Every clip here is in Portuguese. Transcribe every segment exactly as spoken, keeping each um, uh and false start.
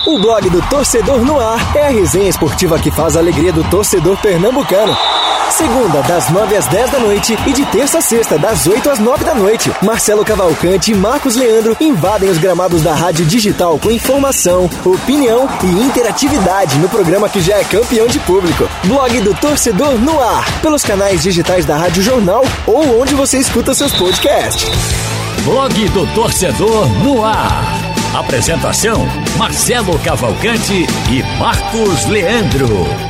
O blog do Torcedor no Ar é a resenha esportiva que faz a alegria do torcedor pernambucano. Segunda, das nove às dez da noite e de terça a sexta, das oito às nove da noite. Marcelo Cavalcante e Marcos Leandro invadem os gramados da Rádio Digital com informação, opinião e interatividade no programa que já é campeão de público. Blog do Torcedor no Ar, pelos canais digitais da Rádio Jornal ou onde você escuta seus podcasts. Blog do Torcedor no Ar. Apresentação: Marcelo Cavalcante e Marcos Leandro.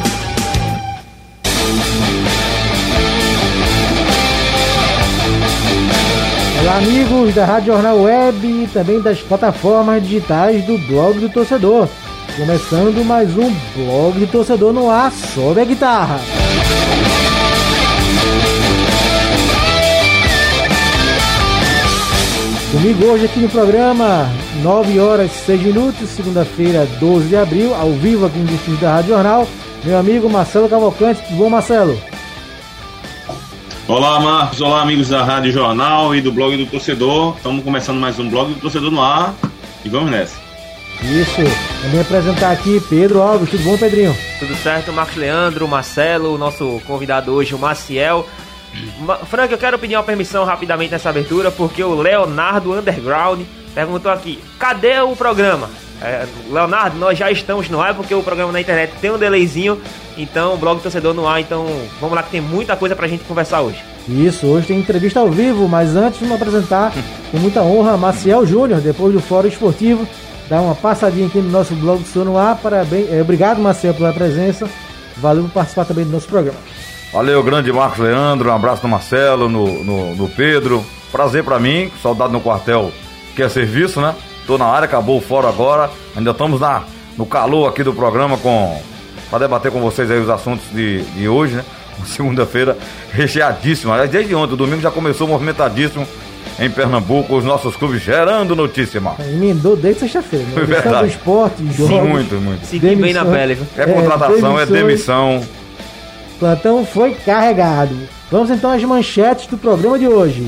Olá, amigos da Rádio Jornal Web e também das plataformas digitais do Blog do Torcedor. Começando mais um Blog do Torcedor no Ar, sobe a guitarra. Comigo hoje aqui no programa, nove horas e seis minutos, segunda-feira, doze de abril, ao vivo aqui no estúdio da Rádio Jornal, meu amigo Marcelo Cavalcante. Tudo bom, Marcelo? Olá, Marcos. Olá, amigos da Rádio Jornal e do Blog do Torcedor. Estamos começando mais um Blog do Torcedor no Ar e vamos nessa. Isso. Também apresentar aqui Pedro Alves. Tudo bom, Pedrinho? Tudo certo, Marcos Leandro, Marcelo, o nosso convidado hoje, o Maciel. Frank, eu quero pedir uma permissão rapidamente nessa abertura, porque o Leonardo Underground perguntou aqui: cadê o programa? É, Leonardo, nós já estamos no ar, porque o programa na internet tem um delayzinho. Então, o Blog Torcedor no ar. Então, vamos lá que tem muita coisa pra gente conversar hoje. Isso, hoje tem entrevista ao vivo, mas antes vamos apresentar com muita honra Maciel Júnior, depois do Fórum Esportivo. Dá uma passadinha aqui no nosso Blog Torcedor no ar. Parabéns, é, obrigado, Maciel, pela presença. Valeu por participar também do nosso programa. Valeu, grande Marcos Leandro, um abraço no Marcelo, no, no, no Pedro. Prazer pra mim, saudade no quartel, que é serviço, né? Tô na área, acabou o fórum agora. Ainda estamos na, no calor aqui do programa com, pra debater com vocês aí os assuntos de, de hoje, né? Segunda-feira recheadíssima. Aliás, desde ontem, o domingo já começou movimentadíssimo em Pernambuco, os nossos clubes gerando notícia, Marcos. Emendou desde sexta-feira, né? Verdade. Do esporte, jogos. Sim, muito, muito. Segui bem na pele, viu? É contratação, é, é demissão. O plantão foi carregado. Vamos então às manchetes do programa de hoje.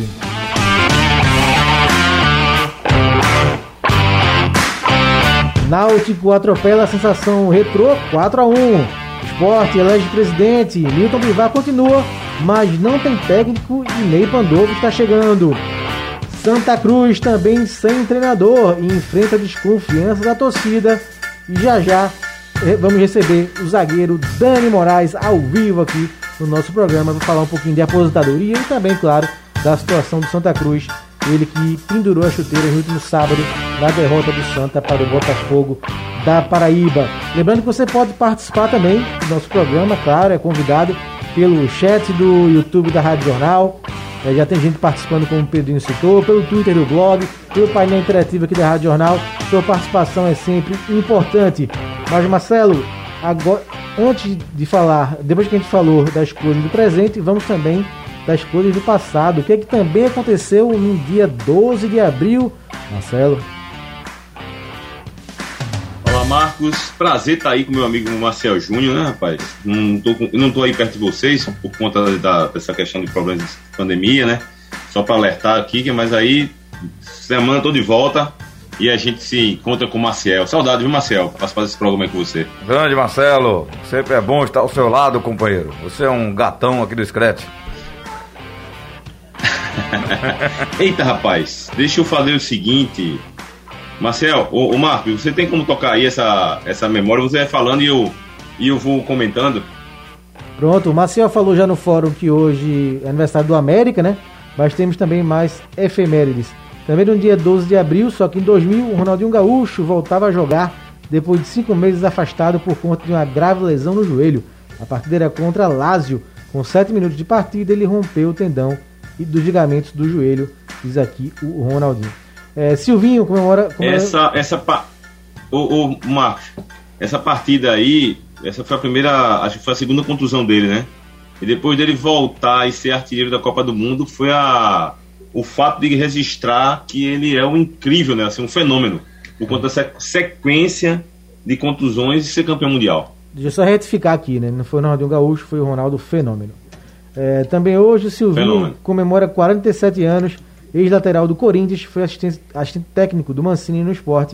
Náutico atropela a sensação retrô quatro a um. Sport elege presidente. Milton Bivar continua, mas não tem técnico e Ney Pandolfo está chegando. Santa Cruz também sem treinador e enfrenta a desconfiança da torcida. E já já vamos receber o zagueiro Dani Moraes ao vivo aqui no nosso programa para falar um pouquinho de aposentadoria e também, claro, da situação do Santa Cruz. Ele que pendurou a chuteira no último sábado na derrota do Santa para o Botafogo da Paraíba. Lembrando que você pode participar também do nosso programa, claro, é convidado pelo chat do YouTube da Rádio Jornal. É, já tem gente participando, como o Pedrinho citou, pelo Twitter do blog, pelo painel interativo aqui da Rádio Jornal. Sua participação é sempre importante. Mas, Marcelo, agora, antes de falar, depois que a gente falou das coisas do presente, vamos também das coisas do passado. O que é que também aconteceu no dia doze de abril, Marcelo? Olá, Marcos. Prazer estar aí com meu amigo Marcel Júnior, né, rapaz? Não tô, não tô aí perto de vocês por conta da, dessa questão de problemas de pandemia, né? Só para alertar aqui, mas aí, semana tô de volta e a gente se encontra com o Marcel. Saudade, viu, Marcel? Participar desse programa aí com você. Grande Marcelo, sempre é bom estar ao seu lado, companheiro. Você é um gatão aqui do Scratch. Eita, rapaz, deixa eu fazer o seguinte, Marcel, ô, ô Marcos, você tem como tocar aí essa, essa memória? Você vai falando e eu, e eu vou comentando. Pronto, o Marcel falou já no fórum que hoje é aniversário do América, né? Mas temos também mais efemérides. Também no dia doze de abril, só que em dois mil, o Ronaldinho Gaúcho voltava a jogar depois de cinco meses afastado por conta de uma grave lesão no joelho. A partida era contra Lazio. Com sete minutos de partida, ele rompeu o tendão e dos ligamentos do joelho, diz aqui o Ronaldinho. É, Silvinho comemora... comemora... Essa, essa pa... ô, ô, Marcos, essa partida aí, essa foi a primeira, acho que foi a segunda contusão dele, né? E depois dele voltar e ser artilheiro da Copa do Mundo, foi a... o fato de registrar que ele é um incrível, né? Assim, um fenômeno, por conta dessa sequência de contusões e ser campeão mundial. Deixa eu só retificar aqui, né? Não foi o Ronaldinho Gaúcho, foi o Ronaldo Fenômeno. É, também hoje o Silvinho Fenômeno. comemora quarenta e sete anos, ex-lateral do Corinthians, foi assistente, assistente técnico do Mancini no Sport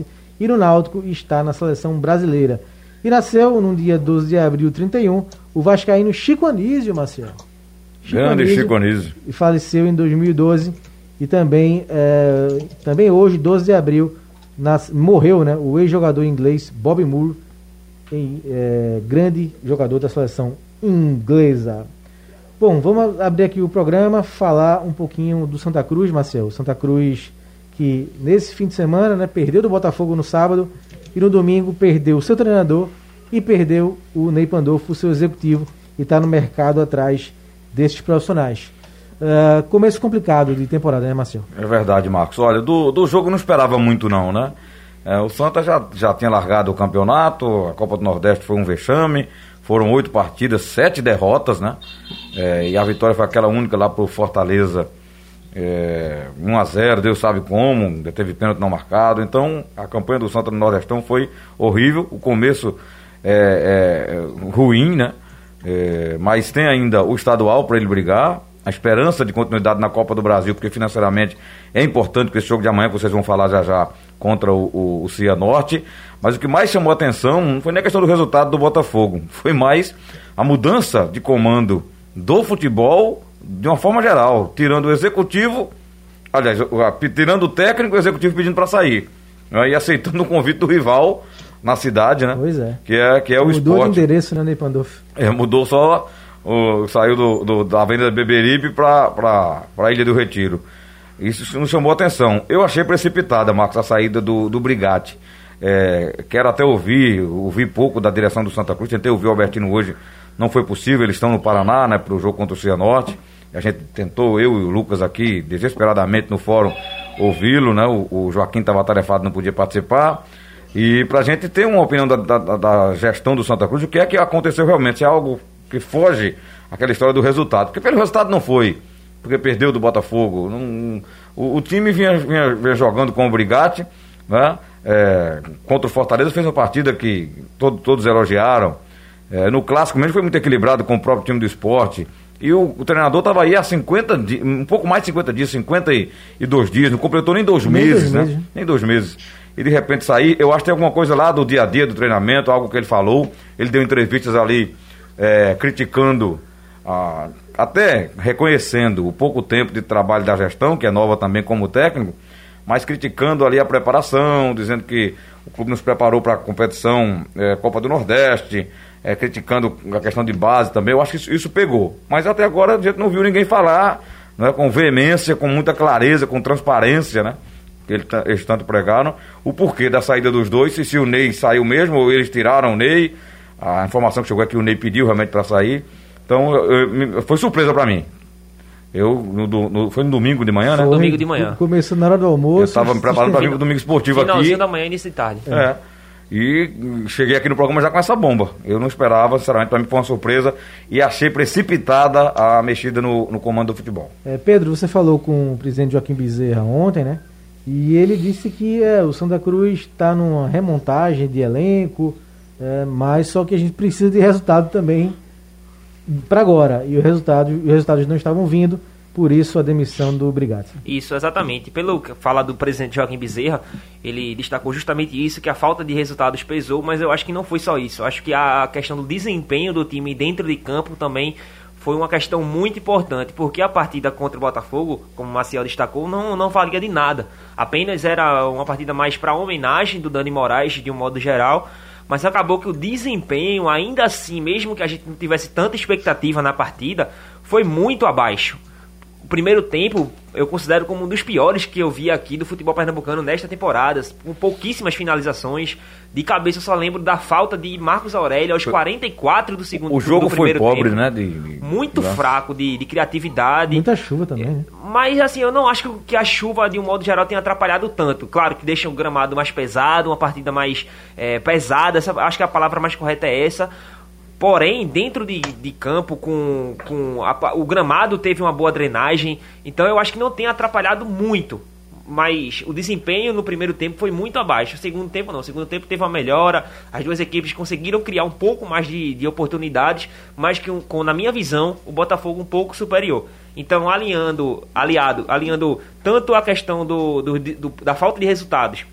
e no Náutico está na seleção brasileira. E nasceu no dia doze de abril de trinta e um o vascaíno Chico Anísio, Marcelo. Chico Grande Anísio, Chico Anísio. E faleceu em dois mil e doze. E também, é, também hoje, doze de abril, nas, morreu, né, o ex-jogador inglês Bobby Moore, em, é, grande jogador da seleção inglesa. Bom, vamos abrir aqui o programa, falar um pouquinho do Santa Cruz, Marcelo. Santa Cruz que nesse fim de semana, né, perdeu do Botafogo no sábado e no domingo perdeu o seu treinador e perdeu o Ney Pandolfo, o seu executivo, e está no mercado atrás desses profissionais. Uh, começo complicado de temporada, né, Marcelo? É verdade, Marcos. Olha, do, do jogo não esperava muito não, né? É, o Santa já, já tinha largado o campeonato, a Copa do Nordeste foi um vexame, foram oito partidas, sete derrotas, né? É, e a vitória foi aquela única lá pro Fortaleza, é, um a zero, Deus sabe como, teve pênalti não marcado. Então a campanha do Santa no Nordestão foi horrível, o começo é, é ruim, né? É, mas tem ainda o estadual para ele brigar, a esperança de continuidade na Copa do Brasil, porque financeiramente é importante para esse jogo de amanhã, que vocês vão falar já já, contra o, o, o Cianorte. Mas o que mais chamou a atenção não foi nem a questão do resultado do Botafogo, foi mais a mudança de comando do futebol de uma forma geral, tirando o executivo, aliás, tirando o técnico e o executivo pedindo para sair, né, e aceitando o convite do rival na cidade, né? Pois é. Que é, que é o mudou esporte. Mudou de endereço, né, Ney Pandolfo? É, mudou só, o, saiu do, do, da Avenida Beberibe para a Ilha do Retiro. Isso nos chamou a atenção. Eu achei precipitada, Marcos, a saída do, do Brigatti. É, quero até ouvir, ouvir pouco da direção do Santa Cruz, tentei ouvir o Albertino hoje, não foi possível, eles estão no Paraná, né, para o jogo contra o Cianorte. A gente tentou, eu e o Lucas aqui, desesperadamente no fórum, ouvi-lo, né, o, o Joaquim estava atarefado, não podia participar. E pra gente ter uma opinião da, da, da gestão do Santa Cruz, o que é que aconteceu realmente, se é algo que foge aquela história do resultado, porque pelo resultado não foi, porque perdeu do Botafogo, não, o, o time vinha, vinha, vinha jogando com o Brigatti, né, é, contra o Fortaleza, fez uma partida que todo, todos elogiaram, é, no clássico mesmo foi muito equilibrado com o próprio time do esporte, e o, o treinador estava aí há cinquenta dias, um pouco mais de cinquenta dias, cinquenta e dois dias, não completou nem dois nem meses, dois né? meses. Nem dois meses. E de repente sair, eu acho que tem alguma coisa lá do dia a dia do treinamento, algo que ele falou, ele deu entrevistas ali é, criticando, ah, até reconhecendo o pouco tempo de trabalho da gestão, que é nova também como técnico, mas criticando ali a preparação, dizendo que o clube nos preparou para a competição é, Copa do Nordeste, é, criticando a questão de base também. Eu acho que isso, isso pegou, mas até agora a gente não viu ninguém falar, né, com veemência, com muita clareza, com transparência, né? Eles, eles tanto pregaram o porquê da saída dos dois, se, se o Ney saiu mesmo ou eles tiraram o Ney. A informação que chegou é que o Ney pediu realmente para sair. Então eu, eu, foi surpresa para mim. Eu no, no, foi no domingo de manhã, né? Foi domingo de manhã. Começou na hora do almoço. Eu estava me preparando para vir pro domingo esportivo finalzinho aqui. Finalzinho da manhã, início de tarde. É. é. E cheguei aqui no programa já com essa bomba. Eu não esperava, sinceramente, para mim foi uma surpresa e achei precipitada a mexida no, no comando do futebol. É, Pedro, você falou com o presidente Joaquim Bezerra ontem, né? E ele disse que é, o Santa Cruz está numa remontagem de elenco, é, mas só que a gente precisa de resultado também para agora. E o resultado, os resultados não estavam vindo, por isso a demissão do Brigatti. Isso, exatamente. Pelo que fala do presidente Joaquim Bezerra, ele destacou justamente isso, que a falta de resultados pesou, mas eu acho que não foi só isso. Eu acho que a questão do desempenho do time dentro de campo também foi uma questão muito importante, porque a partida contra o Botafogo, como o Maciel destacou, não, não valia de nada. Apenas era uma partida mais para homenagem do Dani Moraes, de um modo geral, mas acabou que o desempenho, ainda assim, mesmo que a gente não tivesse tanta expectativa na partida, foi muito abaixo. O primeiro tempo eu considero como um dos piores que eu vi aqui do futebol pernambucano nesta temporada, com pouquíssimas finalizações. De cabeça eu só lembro da falta de Marcos Aurélio aos quarenta e quatro do segundo tempo. O jogo do foi pobre, tempo. né? De, de, Muito de... fraco de, de criatividade. Muita chuva também, né? Mas assim, eu não acho que a chuva, de um modo geral, tenha atrapalhado tanto. Claro que deixa o gramado mais pesado, uma partida mais é, pesada, essa, acho que a palavra mais correta é essa. Porém, dentro de, de campo, com, com a, o gramado teve uma boa drenagem, então eu acho que não tem atrapalhado muito. Mas o desempenho no primeiro tempo foi muito abaixo. O segundo tempo não. O segundo tempo teve uma melhora. As duas equipes conseguiram criar um pouco mais de, de oportunidades, mas que, com, na minha visão, o Botafogo um pouco superior. Então, alinhando, aliado, alinhando tanto a questão do, do, do, da falta de resultados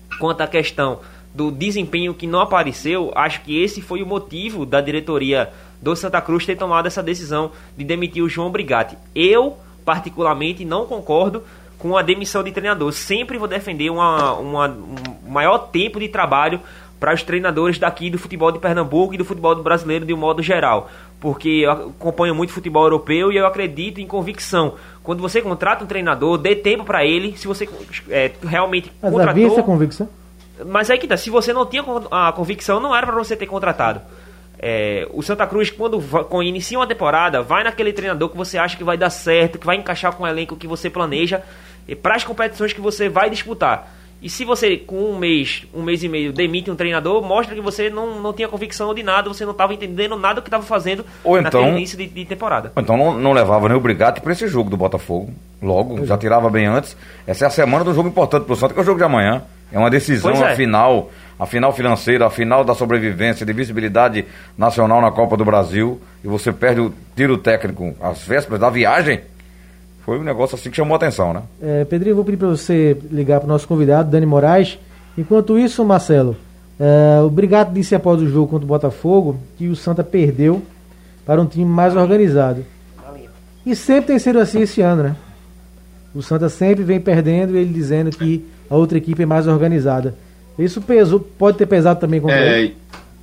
quanto à questão do desempenho que não apareceu, acho que esse foi o motivo da diretoria do Santa Cruz ter tomado essa decisão de demitir o João Brigatti. Eu, particularmente, não concordo com a demissão de treinador. Sempre vou defender uma, uma, um maior tempo de trabalho para os treinadores daqui do futebol de Pernambuco e do futebol do brasileiro de um modo geral, porque eu acompanho muito futebol europeu e eu acredito em convicção. Quando você contrata um treinador, dê tempo para ele. Se você é, realmente Mas contratou... havia essa convicção? Mas aí que tá, se você não tinha a convicção, não era para você ter contratado. É, o Santa Cruz, quando, quando inicia uma temporada, vai naquele treinador que você acha que vai dar certo, que vai encaixar com o elenco que você planeja para as competições que você vai disputar. E se você, com um mês, um mês e meio, demite um treinador, mostra que você não, não tinha convicção de nada, você não estava entendendo nada do que estava fazendo ou naquele então, início de, de temporada. Ou então não, não levava nem o Brigatti para esse jogo do Botafogo. Logo, já tirava bem antes. Essa é a semana do jogo importante para o Santa, que é o jogo de amanhã. É uma decisão, Pois é. a final, a final financeira, a final da sobrevivência, de visibilidade nacional na Copa do Brasil. E você perde o tiro técnico às vésperas da viagem. Foi um negócio assim que chamou a atenção, né? É, Pedrinho, eu vou pedir para você ligar para o nosso convidado, Dani Moraes. Enquanto isso, Marcelo, é, o Brigatti disse após o jogo contra o Botafogo que o Santa perdeu para um time mais organizado. E sempre tem sido assim esse ano, né? O Santa sempre vem perdendo e ele dizendo que a outra equipe é mais organizada. Isso pesou, pode ter pesado também contra É... ele.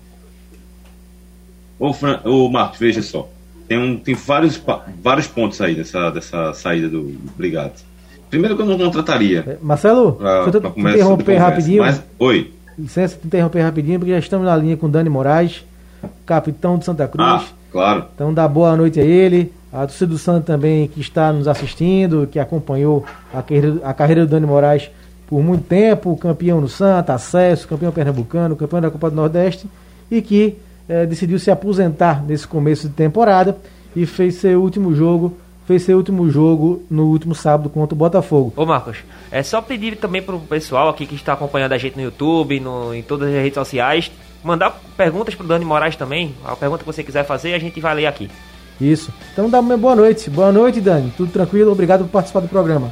Ô, Fran... Ô, Marcos, veja só. Tem, um, tem vários, vários pontos aí dessa, dessa saída do Brigatti. Primeiro que eu não contrataria. É, Marcelo, Pra, deixa eu pra te interromper rapidinho. Mas, oi. Licença te interromper rapidinho, porque já estamos na linha com Dani Moraes, capitão do Santa Cruz. Ah, claro. Então dá boa noite a ele, a torcida do Santa também que está nos assistindo, que acompanhou a carreira, a carreira do Dani Moraes por muito tempo, campeão no Santa, acesso, campeão pernambucano, campeão da Copa do Nordeste, e que eh, decidiu se aposentar nesse começo de temporada e fez seu último jogo, fez seu último jogo no último sábado contra o Botafogo. Ô Marcos, é só pedir também pro pessoal aqui que está acompanhando a gente no YouTube, no, em todas as redes sociais, mandar perguntas pro Dani Moraes também. A pergunta que você quiser fazer, a gente vai ler aqui. Isso. Então dá uma boa noite. Boa noite, Dani. Tudo tranquilo? Obrigado por participar do programa.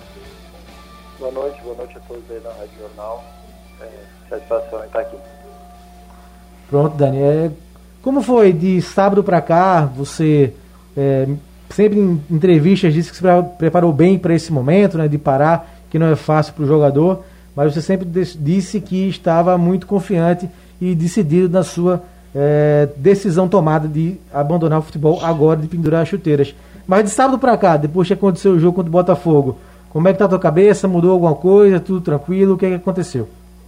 Boa noite, boa noite a todos aí na Rádio Jornal. É, satisfação em estar aqui. Pronto, Dani. É, como foi de sábado para cá? Você é, sempre em entrevistas disse que se preparou bem para esse momento, né, de parar, que não é fácil para o jogador, mas você sempre disse que estava muito confiante e decidido na sua é, decisão tomada de abandonar o futebol agora, de pendurar as chuteiras. Mas de sábado para cá, depois que aconteceu o jogo contra o Botafogo, como é que tá a tua cabeça? Mudou alguma coisa? Tudo tranquilo? O que é que aconteceu?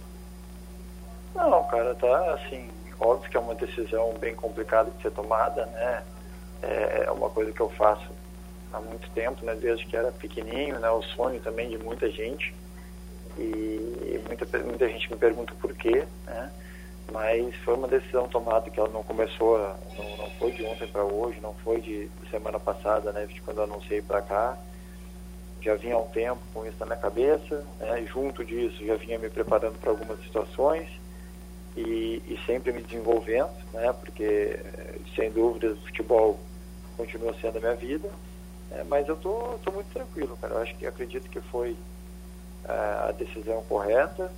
Não, cara, tá assim, óbvio que é uma decisão bem complicada de ser tomada, né? É uma coisa que eu faço há muito tempo, né? Desde que era pequenininho, né? O sonho também de muita gente. E muita, muita gente me pergunta por quê, né? Mas foi uma decisão tomada que ela não começou, não, não foi de ontem para hoje, não foi de, de semana passada, né? De quando eu anunciei para cá. Já vinha há um tempo com isso na minha cabeça, né? Junto disso já vinha me preparando para algumas situações e, e sempre me desenvolvendo, né? Porque sem dúvidas o futebol continua sendo a minha vida, né? Mas eu tô, tô muito tranquilo, cara. Eu acho que acredito que foi uh, a decisão correta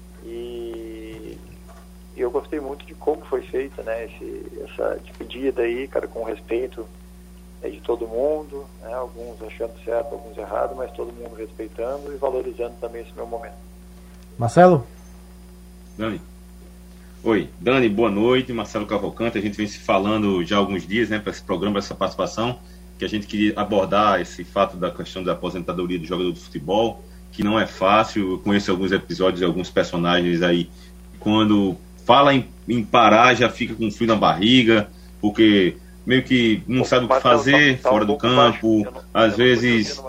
e, e eu gostei muito de como foi feita, né? Esse, essa despedida aí, cara, com respeito de todo mundo, né? Alguns achando certo, alguns errado, mas todo mundo respeitando e valorizando também esse meu momento. Marcelo? Dani. Oi, Dani, boa noite. Marcelo Cavalcante. A gente vem se falando já há alguns dias, né, para esse programa, essa participação, que a gente queria abordar esse fato da questão da aposentadoria do jogador de futebol, que não é fácil. Eu conheço alguns episódios de alguns personagens aí, quando fala em, em parar, já fica com frio na barriga, porque meio que não sabe o que fazer fora do campo, às vezes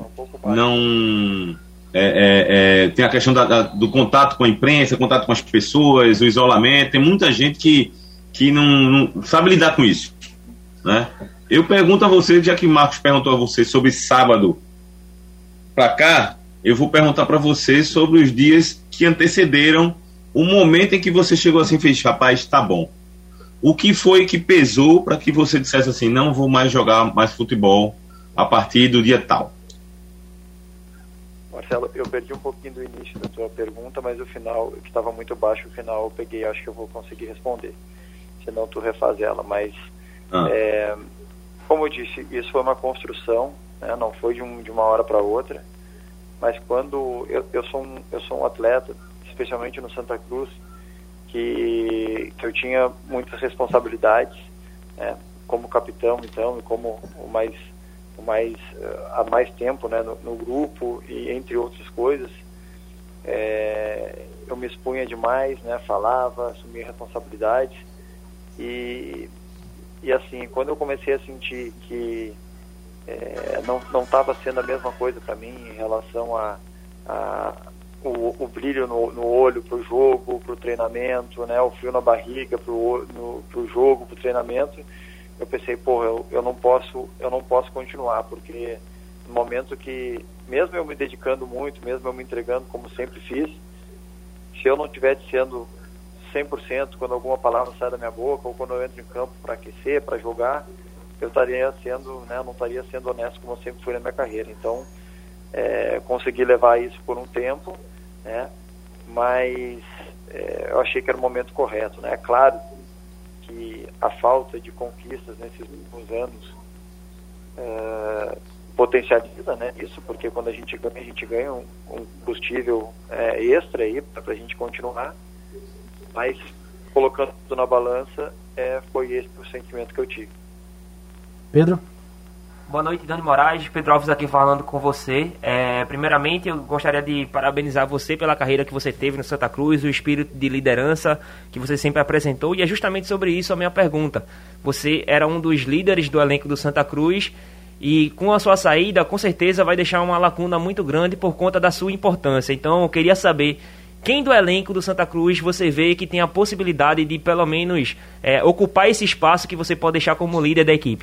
não é, é, é, tem a questão da, da, do contato com a imprensa, contato com as pessoas, o isolamento. Tem muita gente que, que não, não sabe lidar com isso, né? Eu pergunto a você, já que Marcos perguntou a você sobre sábado pra cá, eu vou perguntar para você sobre os dias que antecederam o momento em que você chegou assim e fez, rapaz, tá bom. O que foi que pesou para que você dissesse assim, não vou mais jogar mais futebol a partir do dia tal? Marcelo, eu perdi um pouquinho do início da tua pergunta, mas o final, que estava muito baixo, o final eu peguei, acho que eu vou conseguir responder. Senão tu refaz ela, mas ah. é, como eu disse, isso foi uma construção, né, não foi de, um, de uma hora para outra, mas quando eu, eu, sou um, eu sou um atleta, especialmente no Santa Cruz, que, que eu tinha muitas responsabilidades, né, como capitão, então, e como o mais, o mais uh, há mais tempo, né, no, no grupo, e entre outras coisas, é, eu me expunha demais, né, falava, assumia responsabilidades, e, e assim, quando eu comecei a sentir que é, não não estava sendo a mesma coisa para mim em relação a, a o, o brilho no, no olho para o jogo, para o treinamento, né, o frio na barriga para o jogo, para o treinamento, eu pensei, pô, eu, eu não posso eu não posso continuar, porque no momento que, mesmo eu me dedicando muito, mesmo eu me entregando como sempre fiz, se eu não estivesse sendo cem por cento quando alguma palavra sai da minha boca, ou quando eu entro em campo para aquecer, para jogar, eu estaria sendo, né, não estaria sendo honesto como eu sempre fui na minha carreira. Então, é, consegui levar isso por um tempo, né, mas é, eu achei que era o momento correto, né. É claro que a falta de conquistas nesses últimos anos é, potencializa, né, isso, porque quando a gente ganha, a gente ganha um, um combustível é, extra aí para a gente continuar, mas colocando tudo na balança, é, foi esse o sentimento que eu tive. Pedro? Boa noite, Dani Moraes, Pedro Alves aqui falando com você. É, primeiramente, eu gostaria de parabenizar você pela carreira que você teve no Santa Cruz, o espírito de liderança que você sempre apresentou, e é justamente sobre isso a minha pergunta. Você era um dos líderes do elenco do Santa Cruz, e com a sua saída, com certeza vai deixar uma lacuna muito grande por conta da sua importância. Então, eu queria saber quem do elenco do Santa Cruz você vê que tem a possibilidade de, pelo menos, é, ocupar esse espaço que você pode deixar como líder da equipe?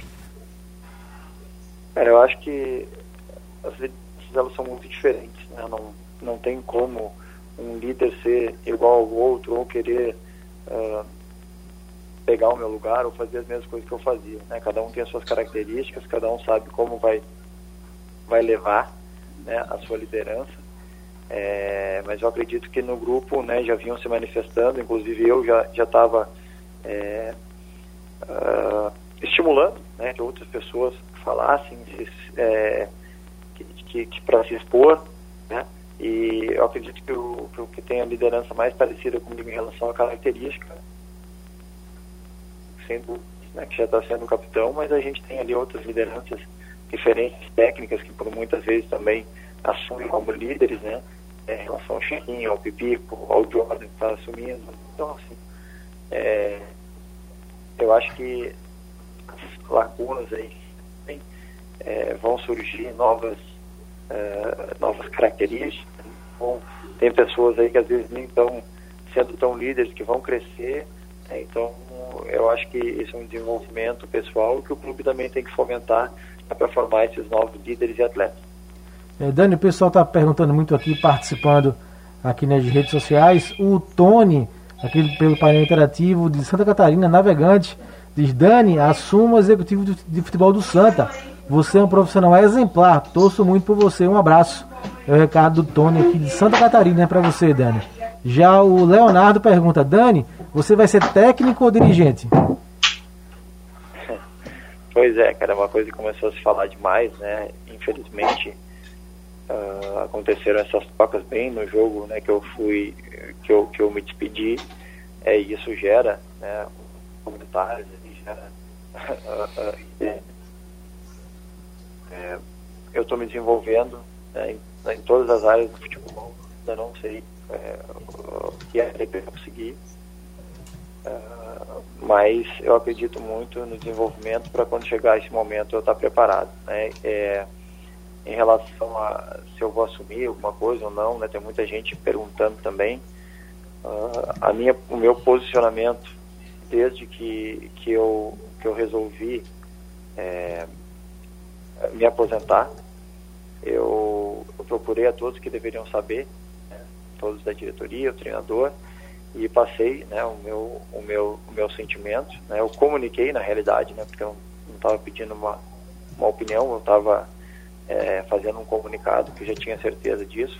Cara, eu acho que as lideranças, elas são muito diferentes, né? Não, não tem como um líder ser igual ao outro ou querer uh, pegar o meu lugar ou fazer as mesmas coisas que eu fazia, né? Cada um tem as suas características, cada um sabe como vai, vai levar, né, a sua liderança. É, mas eu acredito que no grupo, né, já vinham se manifestando, inclusive eu já já estava é, uh, estimulando, né, que outras pessoas falassem, se, é, que, que, que para se expor, né, e eu acredito que o que, que tem a liderança mais parecida comigo em relação à característica, sendo, né, que já está sendo o capitão, mas a gente tem ali outras lideranças diferentes, técnicas, que por muitas vezes também assumem como líderes, né, em relação ao Chiquinho, ao Pipico, ao Jordan que está assumindo. Então, assim, é, eu acho que as lacunas aí é, vão surgir novas, é, novas características. Bom, tem pessoas aí que às vezes nem estão sendo tão líderes, que vão crescer, né? Então, eu acho que isso é um desenvolvimento pessoal que o clube também tem que fomentar para formar esses novos líderes e atletas. É, Dani, o pessoal está perguntando muito aqui, participando aqui nas redes sociais. O Tony, aqui pelo painel interativo de Santa Catarina, navegante, diz: Dani, assuma o executivo de futebol do Santa. Você é um profissional exemplar. Torço muito por você. Um abraço. É o recado do Tony aqui de Santa Catarina para você, Dani. Já o Leonardo pergunta: Dani, você vai ser técnico ou dirigente? Pois é, cara, é uma coisa que começou a se falar demais, né? Infelizmente, Uh, aconteceram essas trocas bem no jogo, né, que eu fui, que eu, que eu me despedi, é, e isso gera, né, comentários, gera, uh, uh, é, é, eu estou me desenvolvendo, né, em, em todas as áreas do futebol, ainda não sei é, o que é que eu conseguir, uh, mas eu acredito muito no desenvolvimento para quando chegar esse momento eu estar preparado, né. É, em relação a se eu vou assumir alguma coisa ou não, né, tem muita gente perguntando também. Uh, a minha, o meu posicionamento, desde que, que, eu, que eu resolvi é, me aposentar, eu, eu procurei a todos que deveriam saber, né, todos da diretoria, o treinador, e passei, né, o, meu, o, meu, o meu sentimento, né, eu comuniquei na realidade, né, porque eu não estava pedindo uma, uma opinião, eu estava é, fazendo um comunicado, que eu já tinha certeza disso.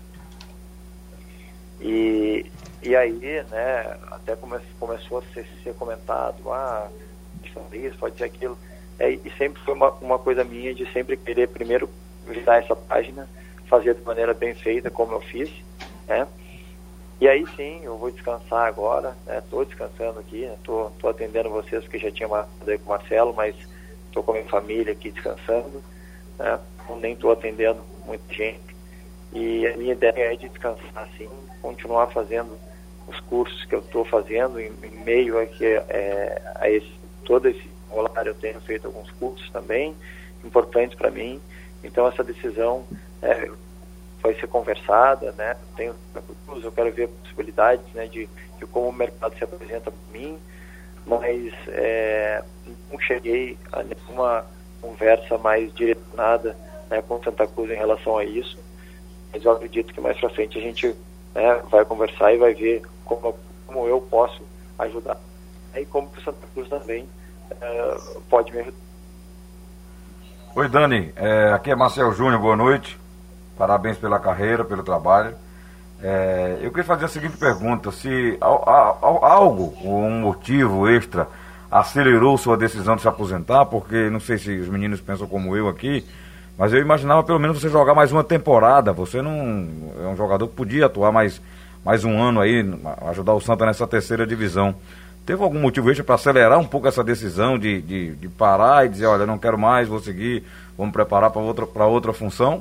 E, e aí, né, até come, começou a ser, ser comentado, ah, isso, pode ser aquilo. É, e sempre foi uma, uma coisa minha de sempre querer primeiro virar essa página, fazer de maneira bem feita, como eu fiz, né? E aí sim, eu vou descansar agora, estou né? descansando aqui, estou né? atendendo vocês, porque já tinha marcado aí com o Marcelo, mas estou com a minha família aqui descansando, né? Nem estou atendendo muita gente. E a minha ideia é de descansar assim, continuar fazendo os cursos que eu estou fazendo, em, em meio a, que, é, a esse, todo esse horário eu tenho feito alguns cursos também, importantes para mim. Então essa decisão é, vai ser conversada, né? Tenho, eu quero ver possibilidades, né, de, de como o mercado se apresenta para mim, mas é, não cheguei a nenhuma conversa mais direcionada, né, com Santa Cruz em relação a isso. Mas eu acredito que mais para frente a gente, né, vai conversar e vai ver como, como eu posso ajudar. E como o Santa Cruz também é, pode me ajudar. Oi, Dani, é, aqui é Marcel Júnior, boa noite. Parabéns pela carreira, pelo trabalho. É, eu queria fazer a seguinte pergunta: se algo, um motivo extra, acelerou sua decisão de se aposentar, porque não sei se os meninos pensam como eu aqui, mas eu imaginava pelo menos você jogar mais uma temporada. Você não é um jogador que podia atuar mais, mais um ano aí, ajudar o Santa nessa terceira divisão. Teve algum motivo extra para acelerar um pouco essa decisão de, de, de parar e dizer, olha, não quero mais, vou seguir, vamos preparar para outra, para outra função?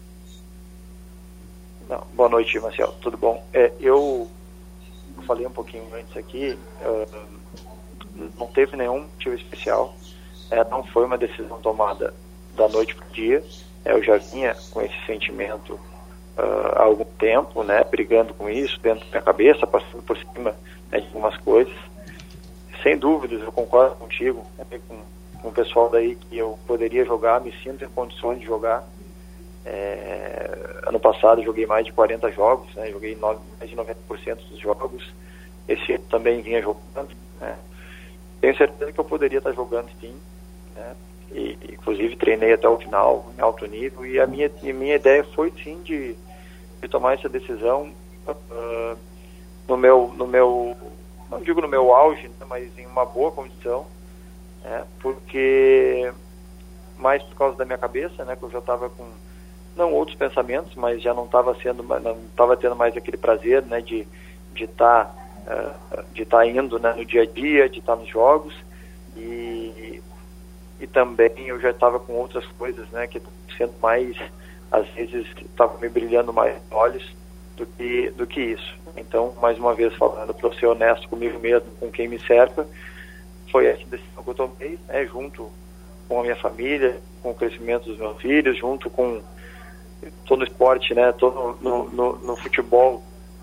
Não, boa noite, Marcelo, tudo bom? É, eu falei um pouquinho antes aqui, uh, não teve nenhum motivo especial, é, não foi uma decisão tomada da noite para o dia. É, eu já vinha com esse sentimento uh, há algum tempo, né, brigando com isso dentro da minha cabeça, passando por cima, né, de algumas coisas. Sem dúvidas, eu concordo contigo, né, com, com o pessoal daí, que eu poderia jogar, me sinto em condições de jogar. É, ano passado eu joguei mais de quarenta jogos, né, joguei nove, mais de noventa por cento dos jogos. Esse ano também vinha jogando, né. Tenho certeza que eu poderia estar jogando sim, né, e inclusive treinei até o final em alto nível, e a minha, a minha ideia foi sim de, de tomar essa decisão uh, no meu, no meu não digo no meu auge, né, mas em uma boa condição, né, porque mais por causa da minha cabeça, né, que eu já estava com, não outros pensamentos, mas já não estava sendo, não estava tendo mais aquele prazer, né, de de estar tá, uh, de estar tá indo, né, no dia a dia, de estar tá nos jogos, e e também eu já estava com outras coisas, né, que sendo mais, às vezes estava me brilhando mais os olhos do que, do que isso. Então, mais uma vez falando, para ser honesto comigo mesmo, com quem me cerca, foi essa decisão que eu tomei, né, junto com a minha família, com o crescimento dos meus filhos, junto com todo o esporte, né, todo no, no, no futebol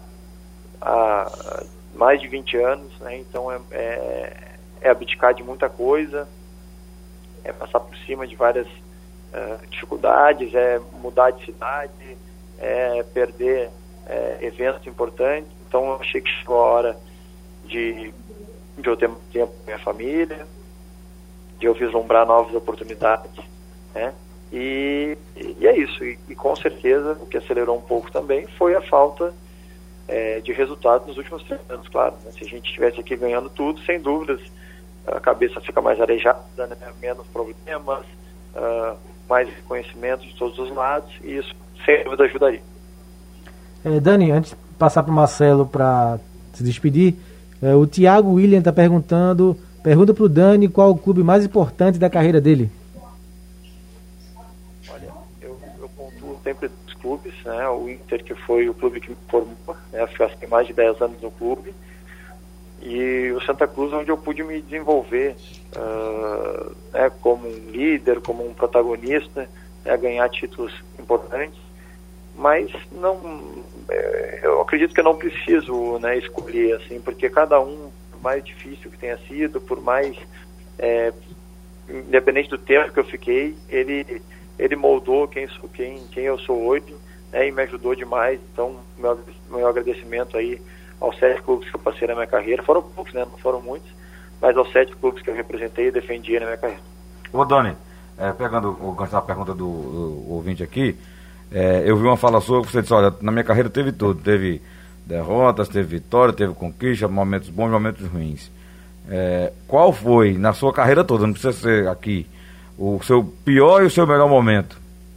há mais de vinte anos, né, então é, é, é abdicar de muita coisa, é passar por cima de várias uh, dificuldades, é mudar de cidade, é perder é, eventos importantes. Então eu achei que chegou a hora de, de eu ter mais tempo com minha família, de eu vislumbrar novas oportunidades, né? E, e é isso, e, e com certeza o que acelerou um pouco também foi a falta é, de resultados nos últimos três anos, claro, né? Se a gente estivesse aqui ganhando tudo, sem dúvidas, a cabeça fica mais arejada, né? Menos problemas, uh, mais reconhecimento de todos os lados, e isso sem dúvida ajudaria. É, Dani, antes de passar para o Marcelo para se despedir, é, o Thiago William está perguntando, pergunta para o Dani qual o clube mais importante da carreira dele. Olha, eu, eu pontuo sempre dos clubes, né? O Inter, que foi o clube que me formou, né? Fiquei mais de dez anos no clube, e o Santa Cruz, onde eu pude me desenvolver uh, né, como um líder, como um protagonista, né, ganhar títulos importantes, mas não, eu acredito que eu não preciso, né, escolher, assim, porque cada um, por mais difícil que tenha sido, por mais, é, independente do tempo que eu fiquei, ele, ele moldou quem, sou, quem, quem eu sou hoje, né, e me ajudou demais. Então, meu, meu agradecimento aí aos sete clubes que eu passei na minha carreira, foram poucos, né, não foram muitos, mas aos sete clubes que eu representei e defendi na minha carreira. Ô Dani, é, pegando o gancho da pergunta do, do ouvinte aqui, é, eu vi uma fala sua que você disse, olha, na minha carreira teve tudo, teve derrotas, teve vitória, teve conquista, momentos bons, momentos ruins. É, qual foi, na sua carreira toda, não precisa ser aqui, o seu pior e o seu melhor momento?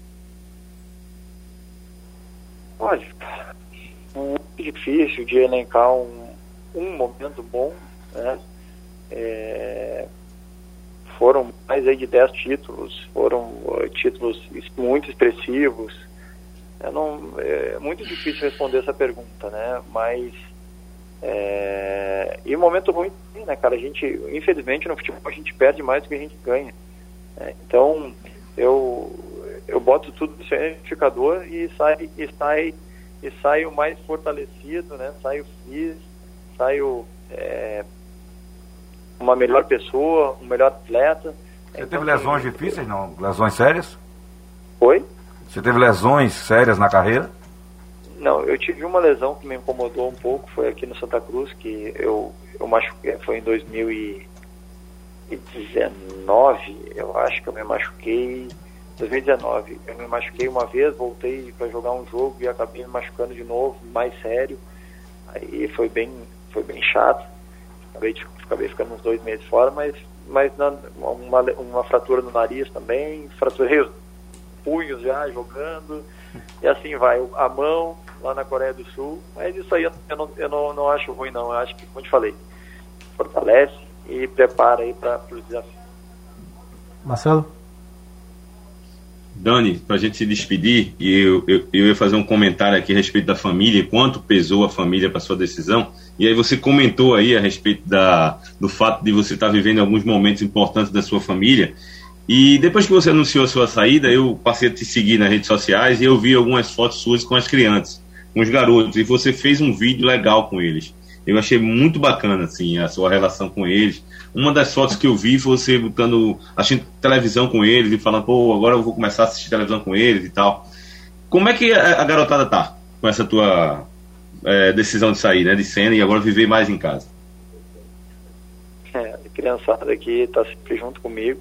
Olha, muito difícil de elencar um, um momento bom, né? É, foram mais aí de dez títulos, foram uh, títulos muito expressivos. Eu não, é muito difícil responder essa pergunta, né? Mas é, e o momento ruim, né, cara? A gente, infelizmente, no futebol a gente perde mais do que a gente ganha. Né? Então, eu eu boto tudo no certificador e sai e sai e saio mais fortalecido, né? Saio feliz, saio é, uma melhor pessoa, um melhor atleta. Você então, teve lesões assim, difíceis, não? Lesões sérias? Oi? Você teve lesões sérias na carreira? Não, eu tive uma lesão que me incomodou um pouco, foi aqui no Santa Cruz, que eu, eu machuquei, foi em dois mil e dezenove, eu acho que eu me machuquei, dois mil e dezenove, eu me machuquei uma vez, voltei para jogar um jogo e acabei me machucando de novo, mais sério, aí foi bem, foi bem chato, acabei, acabei ficando uns dois meses fora, mas, mas na, uma, uma fratura no nariz também, fraturei os punhos já jogando, e assim vai, a mão lá na Coreia do Sul, mas isso aí eu não, eu não, não acho ruim não, eu acho que, como eu te falei, fortalece e prepara aí para os desafios. Marcelo? Dani, para a gente se despedir, e eu, eu, eu ia fazer um comentário aqui a respeito da família, quanto pesou a família para sua decisão, e aí você comentou aí a respeito da, do fato de você estar vivendo alguns momentos importantes da sua família, e depois que você anunciou a sua saída, eu passei a te seguir nas redes sociais e eu vi algumas fotos suas com as crianças, com os garotos, e você fez um vídeo legal com eles. Eu achei muito bacana, assim, a sua relação com eles. Uma das fotos que eu vi foi você botando, assistindo televisão com eles e falando, pô, agora eu vou começar a assistir televisão com eles e tal. Como é que a, a garotada tá com essa tua é, decisão de sair, né, de cena e agora viver mais em casa? É, a criançada aqui tá sempre junto comigo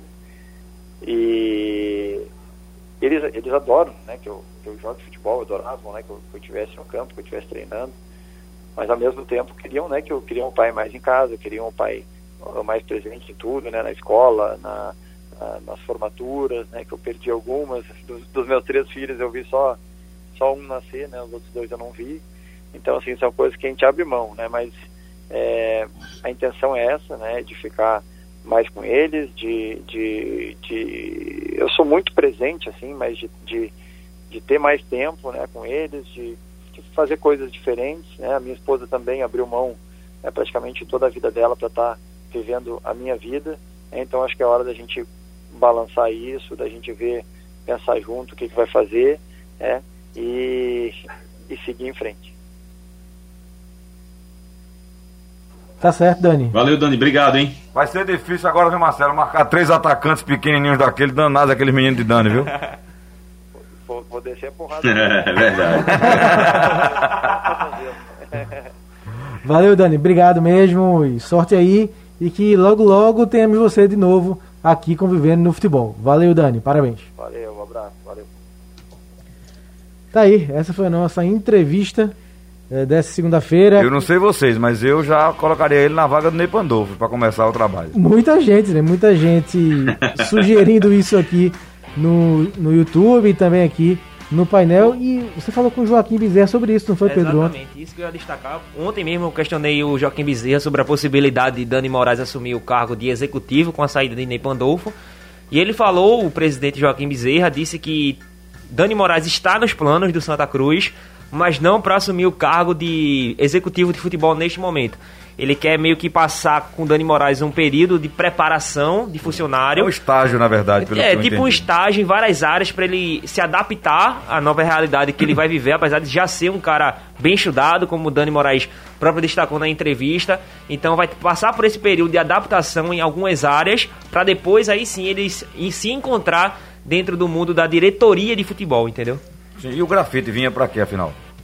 e eles, eles adoram, né, que eu, que eu jogue futebol, adoravam, né, que eu, que eu estivesse no campo, que eu estivesse treinando. Mas ao mesmo tempo queriam, né, que eu queria um pai mais em casa, queriam um pai mais presente em tudo, né, na escola, na, na, nas formaturas, né, que eu perdi algumas, dos, dos meus três filhos eu vi só, só um nascer, né, os outros dois eu não vi, então assim, são coisas que a gente abre mão, né, mas é, a intenção é essa, né, de ficar mais com eles, de, de, de eu sou muito presente, assim, mas de, de, de ter mais tempo, né, com eles, de fazer coisas diferentes, né? A minha esposa também abriu mão, né, praticamente toda a vida dela para estar tá vivendo a minha vida, né? Então acho que é hora da gente balançar isso, da gente ver, pensar junto o que, que vai fazer, né? e, e seguir em frente. Tá certo, Dani. Valeu, Dani, obrigado, hein? Vai ser difícil agora, viu, Marcelo, marcar três atacantes pequenininhos daquele, danados, aqueles meninos de Dani, viu? Vou, vou descer a porrada. É verdade. Valeu, Dani. Obrigado mesmo. E sorte aí. E que logo, logo tenhamos você de novo aqui convivendo no futebol. Valeu, Dani. Parabéns. Valeu, um abraço. Valeu. Tá aí. Essa foi a nossa entrevista é, dessa segunda-feira. Eu não sei vocês, mas eu já colocaria ele na vaga do Ney Pandolfo para começar o trabalho. Muita gente, né? Muita gente sugerindo isso aqui no, no YouTube e também aqui no painel. E você falou com o Joaquim Bezerra sobre isso, não foi, Pedro? Exatamente, isso que eu ia destacar. Ontem mesmo eu questionei o Joaquim Bezerra sobre a possibilidade de Dani Moraes assumir o cargo de executivo com a saída de Ney Pandolfo. E ele falou, o presidente Joaquim Bezerra disse que Dani Moraes está nos planos do Santa Cruz, mas não para assumir o cargo de executivo de futebol neste momento. Ele quer meio que passar com Dani Moraes um período de preparação de funcionário. É um estágio, na verdade, pelo É, que eu tipo entendi. um estágio em várias áreas para ele se adaptar à nova realidade que ele vai viver, apesar de já ser um cara bem estudado, como o Dani Moraes próprio destacou na entrevista. Então vai passar por esse período de adaptação em algumas áreas, para depois aí sim ele se encontrar dentro do mundo da diretoria de futebol, entendeu? Sim, e o grafite vinha pra quê, afinal?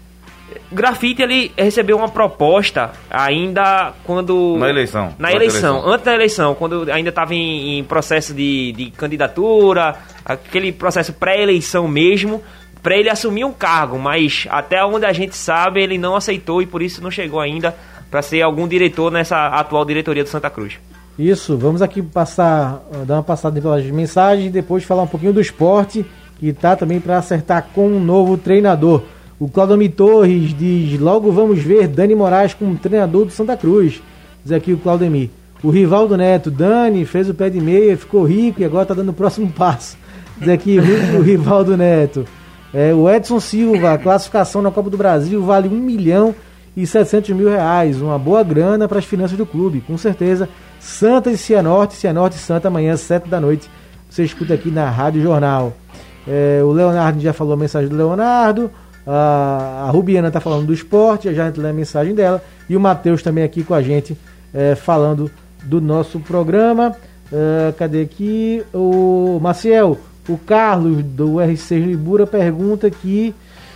Grafite, ele recebeu uma proposta ainda quando... Na eleição. Na eleição, eleição, antes da eleição, quando ainda estava em, em processo de, de candidatura, aquele processo pré-eleição mesmo, para ele assumir um cargo, mas até onde a gente sabe, ele não aceitou e por isso não chegou ainda para ser algum diretor nessa atual diretoria do Santa Cruz. Isso, vamos aqui passar, dar uma passada pelas mensagens e depois falar um pouquinho do esporte, que tá também para acertar com um novo treinador. O Claudemir Torres diz, logo vamos ver Dani Moraes como treinador do Santa Cruz. Diz aqui o Claudemir. O Rivaldo Neto, Dani fez o pé de meia, ficou rico e agora tá dando o próximo passo. Diz aqui o Rivaldo Neto. É, o Edson Silva, a classificação na Copa do Brasil vale um milhão e setecentos mil reais. Uma boa grana para as finanças do clube, com certeza. Santa e Cianorte, Cianorte e Santa, amanhã, sete da noite. Você escuta aqui na Rádio Jornal. É, o Leonardo já falou a mensagem do Leonardo. A, a Rubiana está falando do esporte, já a gente lê a mensagem dela. E o Matheus também aqui com a gente, é, falando do nosso programa. É, cadê aqui? O Maciel, o Carlos do R seis Libura pergunta aqui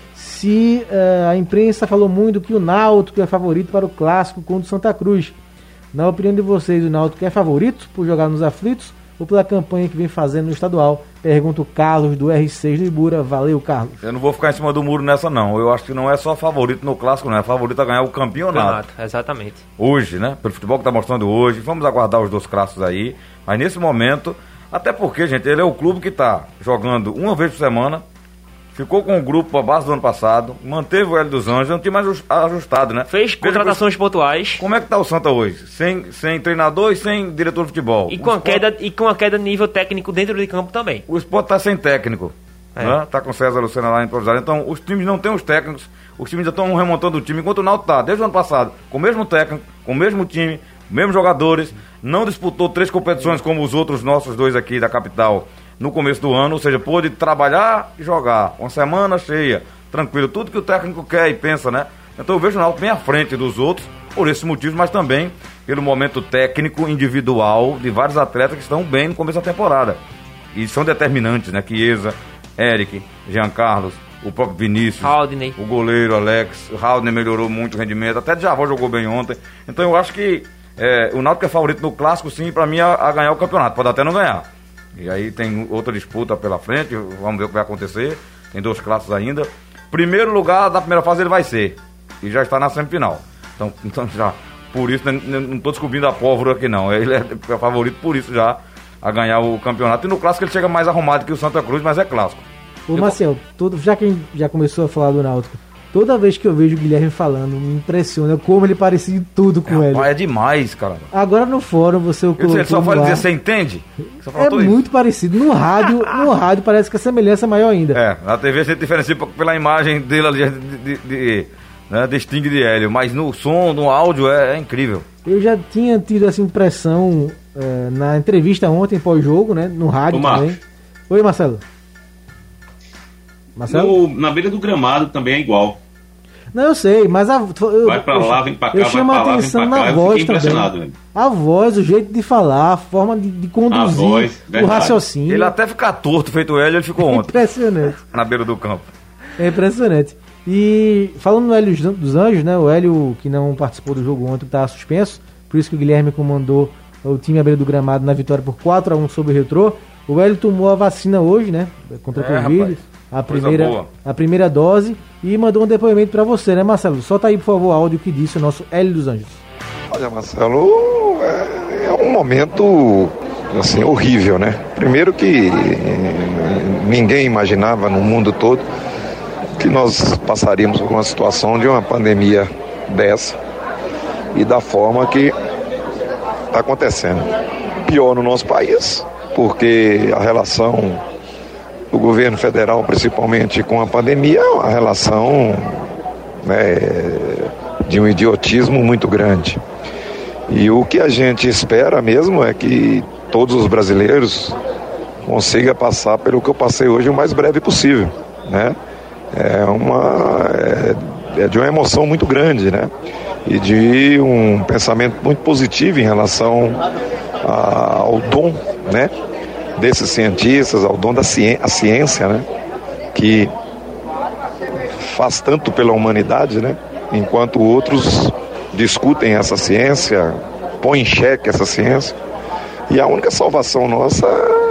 se é, a imprensa falou muito que o Náutico é favorito para o clássico contra o Santa Cruz. Na opinião de vocês, o Náutico é favorito por jogar nos aflitos ou pela campanha que vem fazendo no estadual? Pergunta o Carlos do R seis Libura. Valeu, Carlos. Eu não vou ficar em cima do muro nessa, não. Eu acho que não é só favorito no clássico, não. É favorito a ganhar o campeonato. Campeonato, exatamente. Hoje, né? Pelo futebol que está mostrando hoje. Vamos aguardar os dois clássicos aí. Mas nesse momento, até porque, gente, ele é o clube que está jogando uma vez por semana. Ficou com o grupo a base do ano passado, manteve o Hélio dos Anjos, é um time ajustado, né? Fez contratações pontuais. Como é que tá o Santa hoje? Sem, sem treinador e sem diretor de futebol. E com, a queda, e com a queda de nível técnico dentro de campo também. O Sport tá sem técnico, é. Né? Tá com o César Lucena lá improvisado. Então, os times não têm os técnicos, os times já estão remontando o time, enquanto o Náutico tá, desde o ano passado, com o mesmo técnico, com o mesmo time, mesmos jogadores, não disputou três competições como os outros nossos dois aqui da capital no começo do ano, ou seja, pôde trabalhar e jogar, uma semana cheia, tranquilo, tudo que o técnico quer e pensa, né? Então eu vejo o Náutico bem à frente dos outros, por esses motivos, mas também pelo momento técnico individual de vários atletas que estão bem no começo da temporada, e são determinantes, né? Chiesa, Eric, Jean Carlos, o próprio Vinícius, Haldney, o goleiro Alex, o Haldney melhorou muito o rendimento, até Djavan jogou bem ontem, então eu acho que é, o Náutico é favorito no clássico, sim, pra mim a, a ganhar o campeonato, pode até não ganhar. E aí tem outra disputa pela frente, vamos ver o que vai acontecer. Tem dois clássicos ainda. Primeiro lugar da primeira fase ele vai ser. E já está na semifinal. Então, então já, por isso, não estou descobrindo a pólvora aqui não. Ele é favorito por isso já a ganhar o campeonato. E no clássico ele chega mais arrumado que o Santa Cruz, mas é clássico. Ô Marcel, todo, já que a gente já começou a falar do Náutico, toda vez que eu vejo o Guilherme falando, me impressiona como ele parecia em tudo com é, ele. É demais, cara. Agora no fórum você o colocou. Ele só fala dizer, você entende? Só é muito isso. Parecido. No rádio, no rádio parece que a semelhança é maior ainda. É, na T V a gente diferencia pela imagem dele ali, de, de, de, né, de Sting de Hélio, mas no som, no áudio é, é incrível. Eu já tinha tido essa impressão é, na entrevista ontem pós-jogo, né, no rádio Ô, também. Marcos. Oi, Marcelo. Marcelo? No, na beira do gramado também é igual. Não, eu sei, mas a, eu, vai pra lá, vem pra cá, eu chamo a atenção na voz também. Velho. A voz, o jeito de falar, a forma de, de conduzir, voz, o raciocínio. Ele até fica torto, feito ele, ele ficou ontem. Impressionante. Na beira do campo. É impressionante. E falando no Hélio dos Anjos, né? O Hélio, que não participou do jogo ontem, está suspenso. Por isso que o Guilherme comandou o time à beira do gramado na vitória por quatro a um sobre o Retrô. O Hélio tomou a vacina hoje, né? Contra a é, Covid. Rapaz. A primeira, a primeira dose e mandou um depoimento para você, né, Marcelo? Solta aí, por favor, o áudio que disse o nosso Hélio dos Anjos. Olha, Marcelo, é, é um momento assim, horrível, né? Primeiro que ninguém imaginava no mundo todo que nós passaríamos por uma situação de uma pandemia dessa e da forma que está acontecendo. Pior no nosso país, porque a relação o governo federal, principalmente com a pandemia, é uma relação, né, de um idiotismo muito grande. E o que a gente espera mesmo é que todos os brasileiros consigam passar pelo que eu passei hoje o mais breve possível, né? É uma é, é de uma emoção muito grande, né? E de um pensamento muito positivo em relação a, ao dom, né, desses cientistas, ao dom da ciência, ciência, né, que faz tanto pela humanidade, né? Enquanto outros discutem essa ciência, põem em xeque essa ciência. E a única salvação nossa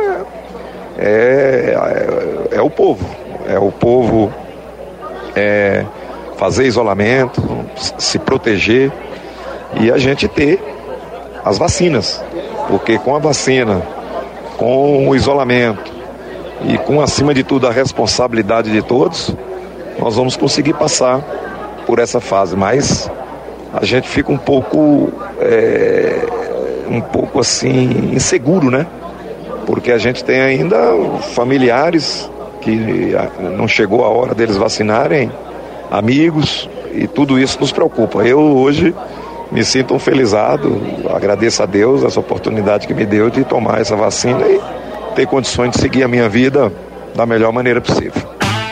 é, é, é o povo. É o povo é, fazer isolamento, se proteger e a gente ter as vacinas. Porque com a vacina, com o isolamento e com, acima de tudo, a responsabilidade de todos, nós vamos conseguir passar por essa fase. Mas a gente fica um pouco, é, um pouco assim, inseguro, né? Porque a gente tem ainda familiares que não chegou a hora deles vacinarem, amigos, e tudo isso nos preocupa. Eu hoje me sinto um felizado, agradeço a Deus essa oportunidade que me deu de tomar essa vacina e ter condições de seguir a minha vida da melhor maneira possível.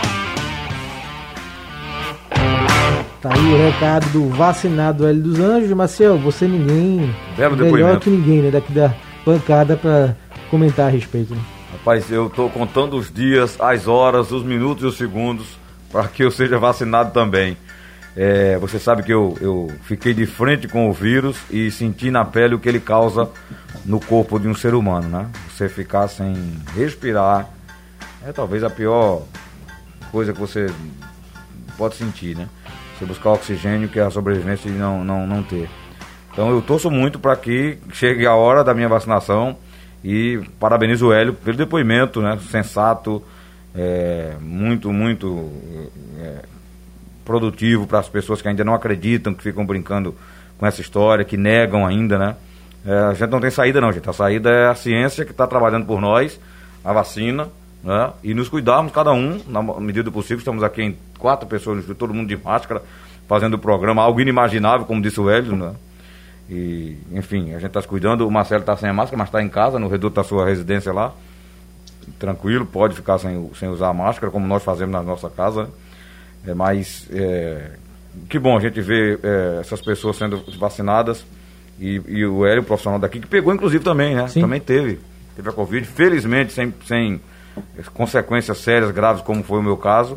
Tá aí o recado do vacinado Hélio dos Anjos. Marcel, você ninguém, Belo melhor depoimento. que ninguém, né, daqui da bancada para comentar a respeito. Né? Rapaz, eu tô contando os dias, as horas, os minutos e os segundos para que eu seja vacinado também. É, você sabe que eu, eu fiquei de frente com o vírus e senti na pele o que ele causa no corpo de um ser humano, né? Você ficar sem respirar é talvez a pior coisa que você pode sentir, né? Você buscar oxigênio, que é a sobrevivência de não, não, não ter. Então eu torço muito para que chegue a hora da minha vacinação e parabenizo o Hélio pelo depoimento, né? Sensato, é, muito, muito... É, produtivo para as pessoas que ainda não acreditam, que ficam brincando com essa história, que negam ainda, né? É, a gente não tem saída não, gente. A saída é a ciência que está trabalhando por nós, a vacina, né? E nos cuidarmos, cada um, na medida do possível. Estamos aqui em quatro pessoas, todo mundo de máscara, fazendo o programa, algo inimaginável, como disse o Hélio, né? E, enfim, a gente está se cuidando. O Marcelo está sem a máscara, mas está em casa, no reduto da sua residência lá, tranquilo, pode ficar sem, sem usar a máscara, como nós fazemos na nossa casa, né? É, mas é, que bom a gente ver é, essas pessoas sendo vacinadas e, e o Hélio, o profissional daqui, que pegou inclusive também, né? Sim. Também teve, teve a Covid, felizmente sem, sem consequências sérias, graves, como foi o meu caso,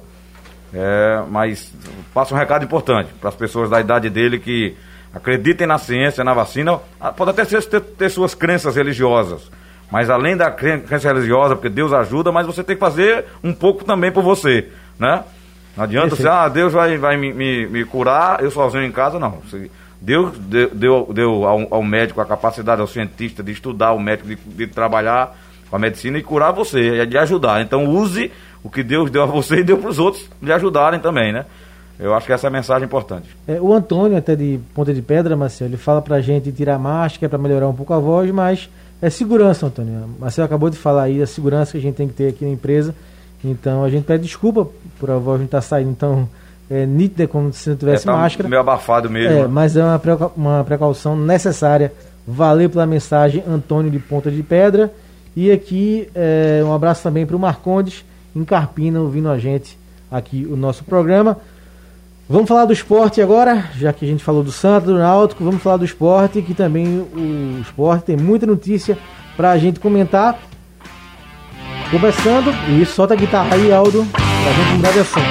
é, mas passa um recado importante para as pessoas da idade dele que acreditem na ciência, na vacina. Pode até ser, ter, ter suas crenças religiosas, mas além da crença religiosa, porque Deus ajuda, mas você tem que fazer um pouco também por você, né? Não adianta você, ah, Deus vai, vai me, me, me curar, eu sozinho em casa, não. Deus deu, deu, deu ao, ao médico a capacidade, ao cientista de estudar, ao médico de, de trabalhar com a medicina e curar você, de ajudar. Então use o que Deus deu a você e deu para os outros lhe ajudarem também, né? Eu acho que essa é a mensagem importante. É, o Antônio, até de Ponta de Pedra, Marcelo, ele fala pra gente tirar a máscara para melhorar um pouco a voz, mas é segurança, Antônio. Marcelo acabou de falar aí, a segurança que a gente tem que ter aqui na empresa. Então a gente pede desculpa por a voz não estar saindo tão é, nítida como se não tivesse é, tá máscara. Meio abafado mesmo. É, mas é uma, precau- uma precaução necessária. Valeu pela mensagem, Antônio de Ponta de Pedra. E aqui é, um abraço também para o Marcondes, em Carpina, ouvindo a gente aqui o nosso programa. Vamos falar do esporte agora, já que a gente falou do Santos, do Náutico, vamos falar do esporte, que também o esporte tem muita notícia para a gente comentar. Começando, e solta a guitarra aí, Aldo, pra gente mudar de assunto.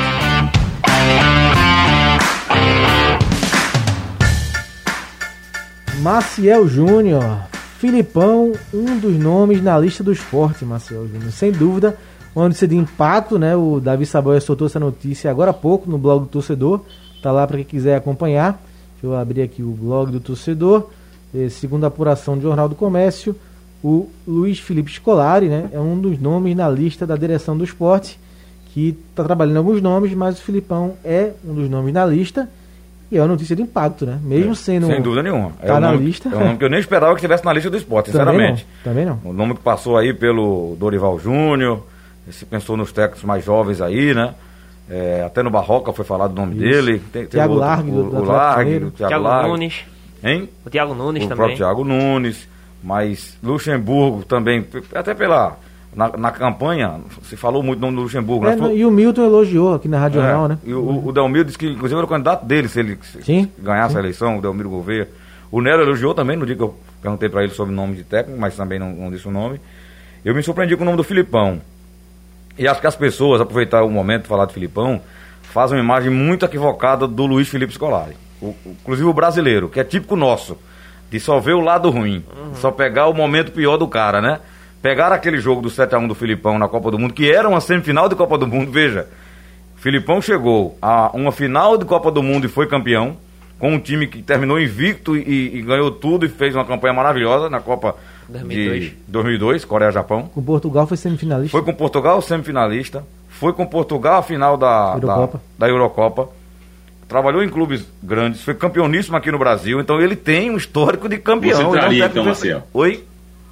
Maciel Júnior, Filipão, um dos nomes na lista do esporte, Maciel Júnior, sem dúvida, uma notícia de impacto, né? O Davi Saboia soltou essa notícia agora há pouco no blog do Torcedor, tá lá para quem quiser acompanhar. Deixa eu abrir aqui o blog do Torcedor, eh, segundo a apuração do Jornal do Comércio. O Luiz Felipe Scolari, né, é um dos nomes na lista da direção do esporte, que está trabalhando alguns nomes, mas o Filipão é um dos nomes na lista, e é uma notícia de impacto, né? Mesmo é, sem Sem dúvida nenhuma. Tá é um na nome, lista. É um nome que eu nem esperava que estivesse na lista do esporte, sinceramente. Também não. Também não. O nome que passou aí pelo Dorival Júnior, se pensou nos técnicos mais jovens aí, né? É, até no Barroca foi falado o nome Isso. dele. Tem, tem Thiago outro, Largue, o, do, o Largue, o Thiago, Thiago Thiago Nunes. Hein? O Thiago Nunes o também. O próprio Thiago Nunes, mas Luxemburgo também, até pela... Na, na campanha, se falou muito do nome do Luxemburgo. É, né? E o Milton elogiou aqui na Rádio é, Jornal, né? E o, o Delmiro disse que, inclusive, era o candidato dele, se ele Sim. ganhasse Sim. a eleição, o Delmiro Gouveia. O Nero elogiou também, no dia que eu perguntei para ele sobre o nome de técnico, mas também não, não disse o nome. Eu me surpreendi com o nome do Filipão. E acho que as pessoas, aproveitar o momento de falar de Filipão, faz uma imagem muito equivocada do Luiz Felipe Scolari. O, inclusive o brasileiro, que é típico nosso, de só ver o lado ruim, uhum. só pegar o momento pior do cara, né? Pegaram aquele jogo do sete a um do Filipão na Copa do Mundo, que era uma semifinal de Copa do Mundo, veja. Filipão chegou a uma final de Copa do Mundo e foi campeão, com um time que terminou invicto e, e ganhou tudo e fez uma campanha maravilhosa na Copa dois mil e dois. De dois mil e dois, Coreia-Japão. Com Portugal foi semifinalista. Foi com Portugal semifinalista, foi com Portugal a final da Eurocopa. Da, da Eurocopa. Trabalhou em clubes grandes, foi campeoníssimo aqui no Brasil, então ele tem um histórico de campeão. Você traria, então, então, Marcelo? Oi?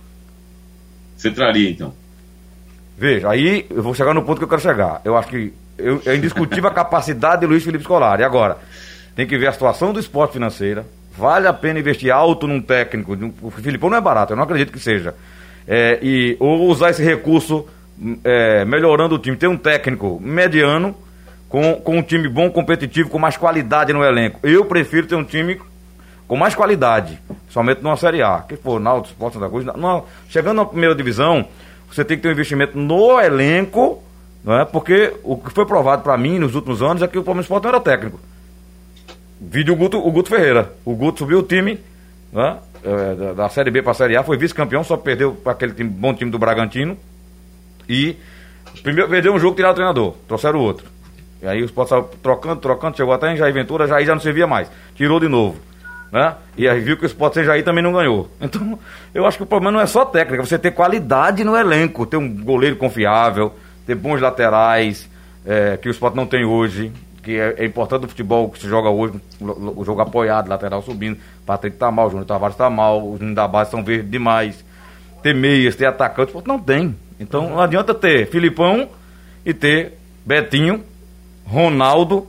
Você traria, então? Veja, aí eu vou chegar no ponto que eu quero chegar. Eu acho que eu, é indiscutível a capacidade de Luiz Felipe Scolari. Agora, tem que ver a situação do esporte financeira. Vale a pena investir alto num técnico. O Filipão não é barato, eu não acredito que seja. É, e, ou usar esse recurso é, melhorando o time. Ter um técnico mediano, com, com um time bom, competitivo, com mais qualidade no elenco. Eu prefiro ter um time com mais qualidade, somente numa Série A. Que for Náutico, Sport Santa Cruz. Não, chegando na primeira divisão, você tem que ter um investimento no elenco, não é? Porque o que foi provado para mim nos últimos anos é que o Palmeiras Sport não era técnico. Vídeo o Guto, o Guto Ferreira. O Guto subiu o time, né? é, da, da Série B para a Série A, foi vice-campeão, só perdeu para aquele time, bom time do Bragantino. E primeiro perdeu um jogo, tiraram o treinador, trouxeram o outro. E aí o Sport saiu trocando, trocando, chegou até em Jair Ventura, Jair já não servia mais, tirou de novo. Né? E aí viu que o Sport sem Jair também não ganhou. Então, eu acho que o problema não é só técnica, você ter qualidade no elenco, ter um goleiro confiável, ter bons laterais, é, que o Sport não tem hoje, que é, é importante no futebol que se joga hoje, o, o jogo apoiado, lateral subindo. Patrick tá mal, o Júnior Tavares tá mal, os meninos da base são verdes demais. Ter meias, ter atacante, o Sport não tem. Então, não adianta ter Filipão e ter Betinho, Ronaldo,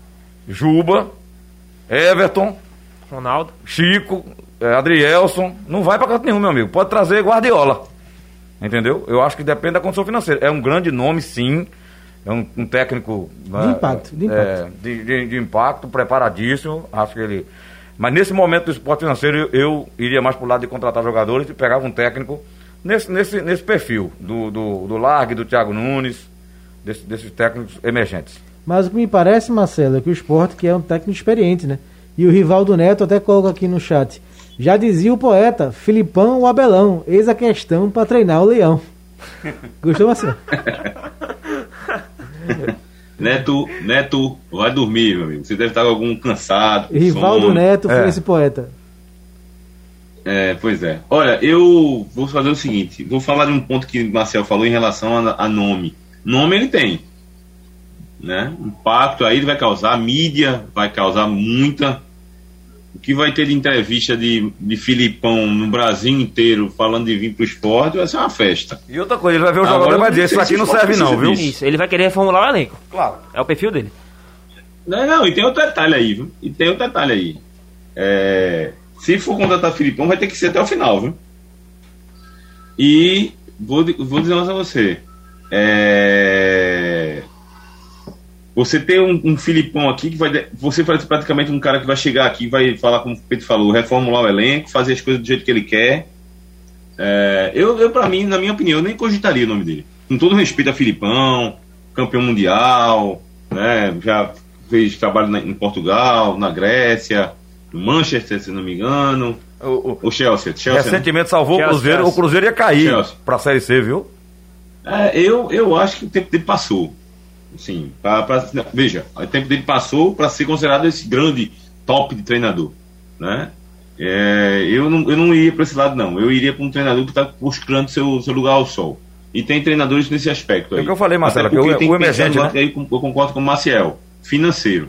Juba, Everton, Ronaldo, Chico, é, Adrielson. Não vai pra canto nenhum, meu amigo. Pode trazer Guardiola. Entendeu? Eu acho que depende da condição financeira. É um grande nome, sim. É um, um técnico de é, impacto, de impacto. É, de, de, de impacto, preparadíssimo. Acho que ele. Mas nesse momento do esporte financeiro, eu, eu iria mais pro lado de contratar jogadores e pegava um técnico nesse, nesse, nesse perfil do, do, do Largue, do Thiago Nunes, desse, desses técnicos emergentes. Mas o que me parece, Marcelo, é que o Sport, que é um técnico experiente, né? E o Rivaldo Neto até coloca aqui no chat. Já dizia o poeta, Filipão ou Abelão, eis a questão para treinar o leão. Gostou, Marcelo? Neto, Neto, vai dormir, meu amigo. Você deve estar com algum cansado. Rivaldo sono. Neto foi é. esse poeta. É, pois é. Olha, eu vou fazer o seguinte. Vou falar de um ponto que o Marcelo falou em relação a, a nome. Nome ele tem. Né? Impacto aí ele vai causar, mídia vai causar muita. O que vai ter de entrevista de, de Filipão no Brasil inteiro falando de vir pro esporte vai ser uma festa. E outra coisa, ele vai ver o jogador e vai dizer, isso aqui não serve não, viu? Isso, ele vai querer reformular o elenco. Claro. É o perfil dele. Não, não, e tem outro detalhe aí, viu? E tem outro detalhe aí. É, se for contratar Filipão, vai ter que ser até o final, viu? E vou, vou dizer mais a você. É... Você tem um, um Filipão aqui que vai. Você vai ser praticamente um cara que vai chegar aqui, vai falar, como o Pedro falou, reformular o elenco, fazer as coisas do jeito que ele quer. É, eu, eu, pra mim, na minha opinião, eu nem cogitaria o nome dele. Com todo respeito a Filipão, campeão mundial, né? Já fez trabalho na, em Portugal, na Grécia, no Manchester, se não me engano. O, o, o Chelsea, Chelsea. Recentemente né? salvou Chelsea, o Cruzeiro, Chelsea. O Cruzeiro ia cair Chelsea. Pra Série C, viu? É, eu, eu acho que o tempo dele passou. Sim, pra, pra, veja, o tempo dele passou para ser considerado esse grande top de treinador, né? É, eu, não, eu não iria para esse lado, não. Eu iria para um treinador que está buscando seu, seu lugar ao sol. E tem treinadores nesse aspecto aí. É o que eu falei, Marcelo, que o, o emergente, né? Aí, eu concordo com o Maciel, financeiro.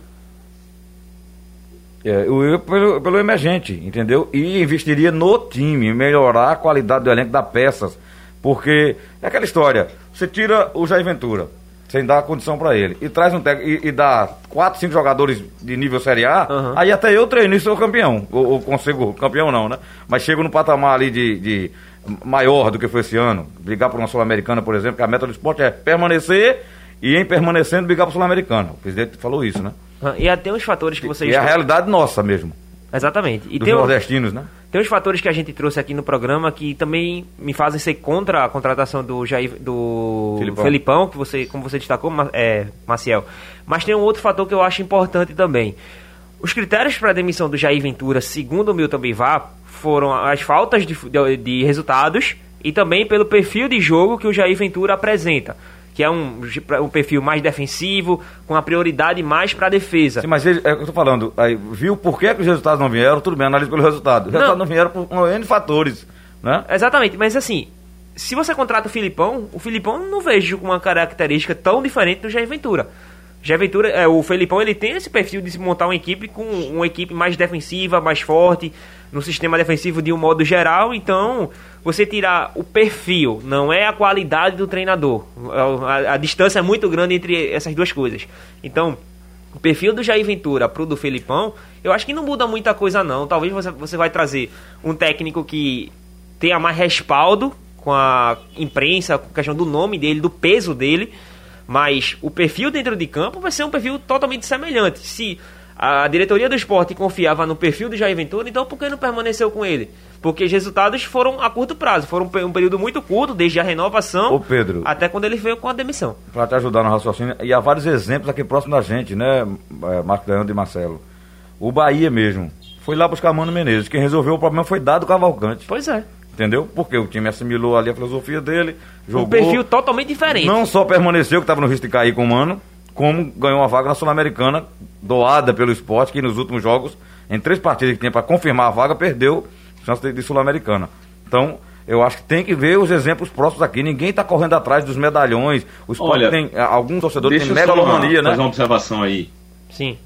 É, eu ia pelo, pelo emergente, entendeu? E investiria no time, melhorar a qualidade do elenco, das peças. Porque é aquela história, você tira o Jair Ventura, sem dar condição pra ele, e traz um técnico e, e dá quatro, cinco jogadores de nível Série A, uhum. Aí até eu treino e sou campeão, ou, ou consigo, campeão não, né? Mas chego no patamar ali de, de maior do que foi esse ano, brigar por uma Sul-Americana, por exemplo, que a meta do esporte é permanecer e em permanecendo brigar por Sul-Americana. O presidente falou isso, né? E até os fatores que vocês... E é a realidade nossa mesmo. Exatamente. E dos tem nordestinos, né? Tem uns fatores que a gente trouxe aqui no programa que também me fazem ser contra a contratação do Jair, do Felipão, Felipão que você, como você destacou, é, Maciel. Mas tem um outro fator que eu acho importante também. Os critérios para a demissão do Jair Ventura, segundo o Milton Bivar, foram as faltas de, de, de resultados e também pelo perfil de jogo que o Jair Ventura apresenta, que é um, um perfil mais defensivo, com a prioridade mais para a defesa. Sim, mas ele, é o que eu tô falando, aí, viu por que, que os resultados não vieram, tudo bem, analisa pelo resultado. Os não. resultados não vieram por um N fatores, né? Exatamente, mas assim, se você contrata o Felipão, o Felipão não vejo com uma característica tão diferente do Jair Ventura. Jair Ventura, é, o Felipão, ele tem esse perfil de se montar uma equipe com uma equipe mais defensiva, mais forte, no sistema defensivo de um modo geral. Então, você tirar o perfil, não é a qualidade do treinador. A, a distância é muito grande entre essas duas coisas. Então, o perfil do Jair Ventura pro do Felipão, eu acho que não muda muita coisa não. Talvez você, você vai trazer um técnico que tenha mais respaldo com a imprensa, com a questão do nome dele, do peso dele, mas o perfil dentro de campo vai ser um perfil totalmente semelhante. Se a diretoria do Sport confiava no perfil do Jair Ventura, então por que não permaneceu com ele? Porque os resultados foram a curto prazo, foram um período muito curto, desde a renovação Ô Pedro, até quando ele veio com a demissão. Para te ajudar no raciocínio, e há vários exemplos aqui próximo da gente, né, Marcos Leandro e Marcelo. O Bahia mesmo foi lá buscar Mano Menezes, quem resolveu o problema foi Dado Cavalcante. Pois é. Entendeu? Porque o time assimilou ali a filosofia dele, jogou. Um perfil totalmente diferente. Não só permaneceu, que estava no risco de cair com o Mano, como ganhou uma vaga na Sul-Americana, doada pelo Sport, que nos últimos jogos, em três partidas que tinha para confirmar a vaga, perdeu chance de, de Sul-Americana. Então, eu acho que tem que ver os exemplos próximos aqui. Ninguém está correndo atrás dos medalhões. O Sport Olha, tem, alguns torcedores têm deixa eu só megalomania, né? fazer uma observação aí. Sim.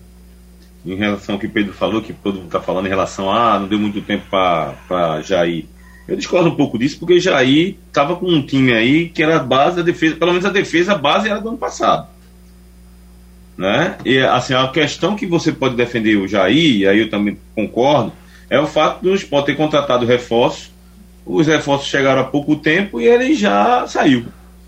Em relação ao que o Pedro falou, que todo mundo está falando em relação a ah, não deu muito tempo para Jair. Eu discordo um pouco disso, porque Jair estava com um time aí que era a base da defesa, pelo menos a defesa, a base era do ano passado. Né? E assim, a questão que você pode defender o Jair, e aí eu também concordo, é o fato do Sport ter contratado reforços, os reforços chegaram há pouco tempo e ele já saiu.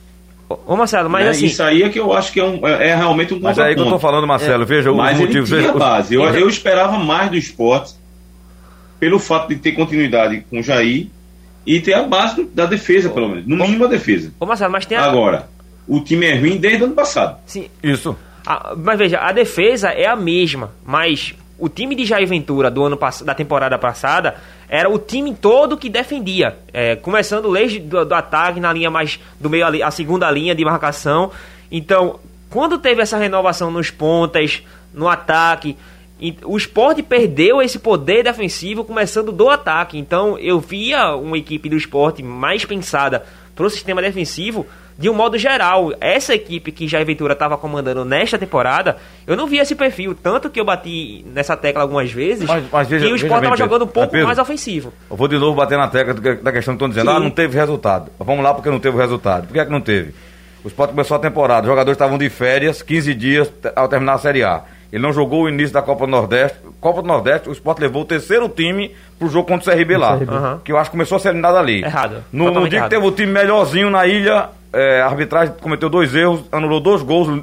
Ô Marcelo, mas né? assim... Isso aí é que eu acho que é, um, é, é realmente um Mas é aí que eu tô falando, Marcelo, é. veja os mas motivos. Ele tinha veja, base. Eu, eu esperava mais do Sport pelo fato de ter continuidade com o Jair e ter a base do, da defesa, pelo menos. No mínimo a defesa. Ô Marcelo, mas tem a... Agora, o time é ruim desde o ano passado. Sim. Isso. A, mas veja, a defesa é a mesma, mas o time de Jair Ventura do ano pass- da temporada passada era o time todo que defendia, é, começando desde do, do ataque na linha mais do meio a, a segunda linha de marcação. Então, quando teve essa renovação nos pontas, no ataque, e, o Sport perdeu esse poder defensivo começando do ataque. Então, eu via uma equipe do Sport mais pensada para o sistema defensivo. De um modo geral, essa equipe que Jair Ventura estava comandando nesta temporada, eu não vi esse perfil, tanto que eu bati nessa tecla algumas vezes, mas, mas veja, que o Sport estava jogando um pouco Pedro, mais ofensivo. Eu vou de novo bater na tecla da questão que estão dizendo, Sim. ah, não teve resultado. Vamos lá porque não teve resultado. Por que é que não teve? O Sport começou a temporada, os jogadores estavam de férias, quinze dias ao terminar a Série A. Ele não jogou o início da Copa do Nordeste. Copa do Nordeste, o Sport levou o terceiro time pro jogo contra o C R B lá. Uhum. Que eu acho que começou a ser eliminado ali. Errado. No, no dia errado. que teve o time melhorzinho na ilha, é, a arbitragem cometeu dois erros, anulou dois gols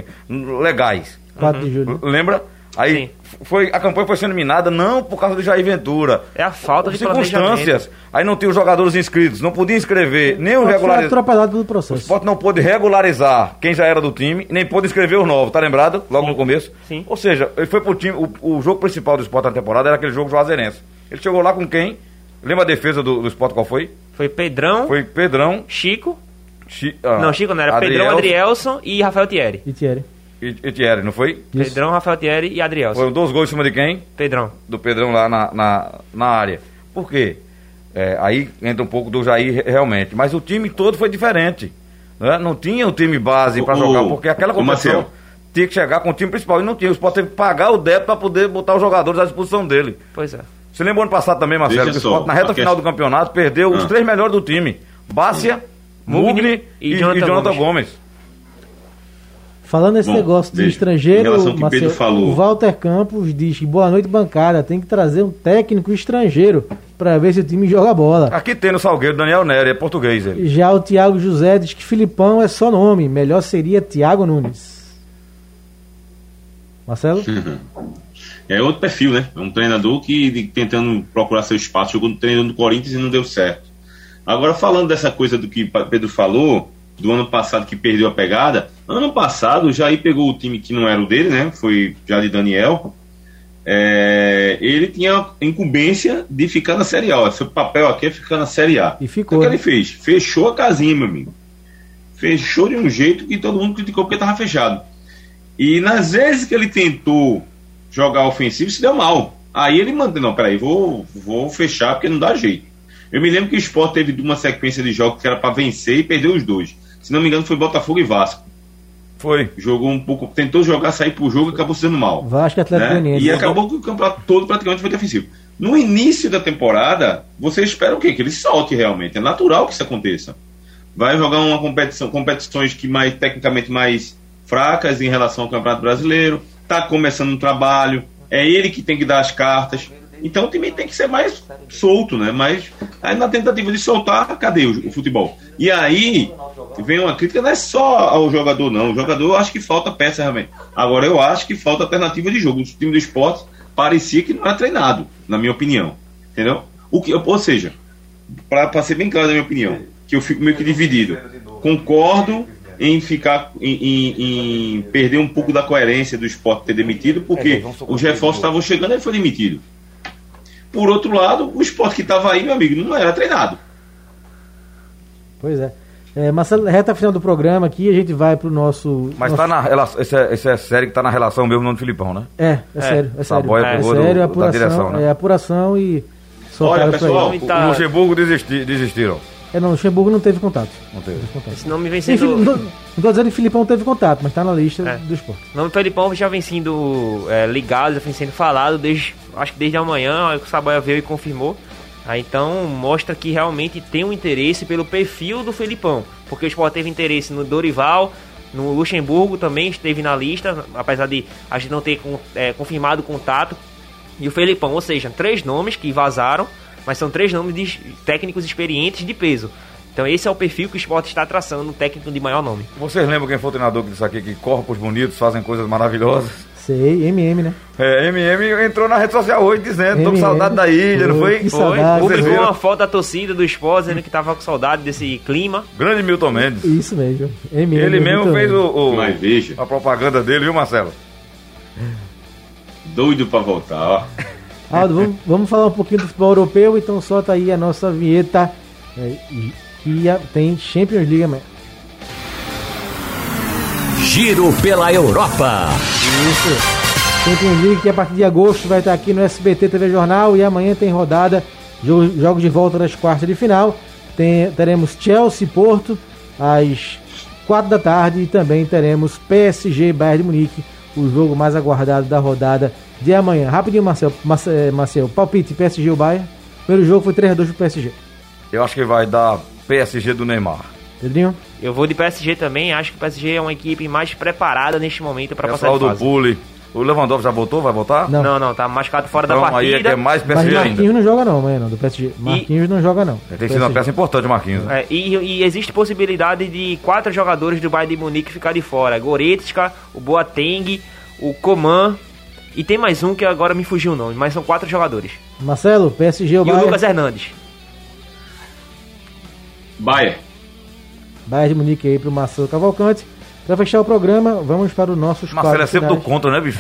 legais. quatro de julho. Lembra? Aí foi, a campanha foi sendo eliminada não por causa do Jair Ventura. É a falta de circunstâncias. Aí não tinha os jogadores inscritos, não podia inscrever, nem o regularizar. atropelado do processo. O Sport não pôde regularizar quem já era do time, nem pôde inscrever os novos, tá lembrado? Logo Sim. no começo. Sim. Ou seja, ele foi pro time, o, o jogo principal do Sport na temporada era aquele jogo juazeirense. Ele chegou lá com quem? Lembra a defesa do, do Sport qual foi? Foi Pedrão. Foi Pedrão. Chico. Chi, ah, não, Chico não, era Adrielson, Pedrão, Adrielson e Rafael Thierry. E Thierry. E, e Thierry, não foi? Isso. Pedrão, Rafael Thierry e Adrielson. Foram dois gols em cima de quem? Pedrão. Do Pedrão lá na, na, na área. Por quê? É, aí entra um pouco do Jair realmente. Mas o time todo foi diferente. Né? Não tinha o time base para jogar, porque aquela competição tinha que chegar com o time principal. E não tinha. O Sport teve que pagar o débito para poder botar os jogadores à disposição dele. Pois é. Você lembra ano passado também, Marcelo, que o Sport na reta final do campeonato perdeu ah. os três melhores do time. Bárcia, Mugni e, e Jonathan, e Jonathan Gomes. Gomes. Falando nesse Bom, negócio de veja, estrangeiro, Marcelo, falou. o Walter Campos diz que boa noite, bancada, tem que trazer um técnico estrangeiro para ver se o time joga bola. Aqui tem no Salgueiro Daniel Nery, é português ele. Já o Thiago José diz que Filipão é só nome, melhor seria Thiago Nunes. Marcelo? É outro perfil, né? É um treinador que de, tentando procurar seu espaço, jogou no treinador do Corinthians e não deu certo. Agora, falando dessa coisa do que o Pedro falou, do ano passado que perdeu a pegada, ano passado o Jair pegou o time que não era o dele, né? Foi já de Daniel. É, ele tinha incumbência de ficar na Série A. Seu papel aqui é ficar na Série A. E ficou. O que né? ele fez? Fechou a casinha, meu amigo. Fechou de um jeito que todo mundo criticou porque estava fechado. E nas vezes que ele tentou jogar ofensivo, se deu mal. Aí ele mandou, não, peraí, vou, vou fechar porque não dá jeito. Eu me lembro que o Sport teve uma sequência de jogos que era para vencer e perdeu os dois. Se não me engano, foi Botafogo e Vasco. Foi. Jogou um pouco, tentou jogar, sair pro jogo e acabou sendo mal. Vasco, Atlético né? Goianiense. E acabou que o campeonato todo praticamente foi defensivo. No início da temporada, você espera o quê? Que ele solte realmente. É natural que isso aconteça. Vai jogar uma competição, competições que mais, tecnicamente mais fracas em relação ao Campeonato Brasileiro. Tá começando um trabalho. É ele que tem que dar as cartas. Então o time tem que ser mais solto, né? Mas aí na tentativa de soltar, cadê o, o futebol? E aí vem uma crítica, não é só ao jogador, não. O jogador, eu acho que falta peça realmente. Agora eu acho que falta alternativa de jogo. O time do Sport parecia que não era treinado, na minha opinião. Entendeu? O que, ou seja, para ser bem claro na minha opinião, que eu fico meio que dividido. Concordo em ficar em, em, em perder um pouco da coerência do Sport ter demitido, porque os reforços estavam chegando e ele foi demitido. Por outro lado, o Sport que estava aí, meu amigo, não era treinado. Pois é. é Marcelo, reta final do programa aqui, a gente vai pro nosso... Mas nosso... tá na relação, essa é, é série que tá na relação mesmo no Filipão, né? É, é, é sério, é sério. Boia É, é do, sério, do, apuração, da direção, né? É apuração e... Olha, pessoal, O, o Luxemburgo desisti, desistiram. É, não, o Luxemburgo não teve contato. Não teve. Não teve contato. Esse nome vem Sim, sendo... não, não tô dizendo que o Filipão teve contato, mas tá na lista É. do Sport. O nome do Felipão já vem sendo é, ligado, já vem sendo falado desde, acho que desde amanhã, aí o Saboia veio e confirmou. Aí, então mostra que realmente tem um interesse pelo perfil do Felipão, porque o Sport teve interesse no Dorival, no Luxemburgo também esteve na lista, apesar de a gente não ter é, confirmado o contato, e o Felipão, ou seja, três nomes que vazaram, mas são três nomes de técnicos experientes de peso. Então esse é o perfil que o Sport está traçando no técnico de maior nome. Vocês lembram quem foi o treinador que disse aqui que corpos bonitos fazem coisas maravilhosas? Sei, M M, né? É, M M entrou na rede social hoje dizendo, tô com M M, saudade da ilha, não foi? que Foi. saudade. Publicou Vocês viram? uma foto da torcida do Sport dizendo que tava com saudade desse clima. Grande Milton Mendes. Isso mesmo. M M, Ele mesmo muito fez bem. o, o- Mas veja. a propaganda dele, viu, Marcelo? Doido pra voltar, ó. Aldo, vamos, vamos falar um pouquinho do futebol europeu, então solta aí a nossa vinheta, é, que a- tem Champions League amanhã. Giro pela Europa. Isso. Champions League que a partir de agosto vai estar aqui no S B T T V Jornal e amanhã tem rodada, jo- jogos de volta das quartas de final. Tem, teremos Chelsea e Porto às quatro da tarde e também teremos P S G e Bayern de Munique, o jogo mais aguardado da rodada de amanhã. Rapidinho, Marcel, Marcel, Marcel palpite P S G ou Bayern. Primeiro jogo foi três a dois pro P S G. Eu acho que vai dar P S G do Neymar. Pedrinho? Eu vou de P S G também, acho que o P S G é uma equipe mais preparada neste momento para passar Pessoal de do fase. Bully. O Lewandowski já voltou? Vai voltar? Não. Não, não, tá machucado fora Então da aí partida. é, é mais P S Mas G Marquinhos ainda. não joga não, amanhã não, do P S G. Marquinhos não joga não. Tem sido uma peça importante, Marquinhos. Né? É, e, e existe possibilidade de quatro jogadores do Bayern de Munique ficar de fora. Goretzka, o Boateng, o Coman e tem mais um que agora me fugiu o nome, mas são quatro jogadores. Marcelo, P S G ou E o Bayern? Lucas Hernandes. Bayern. Bayern de Munique aí pro Marcelo Cavalcante. Pra fechar o programa, vamos para os nossos Marcelo é sempre do finais. contra, né, bicho?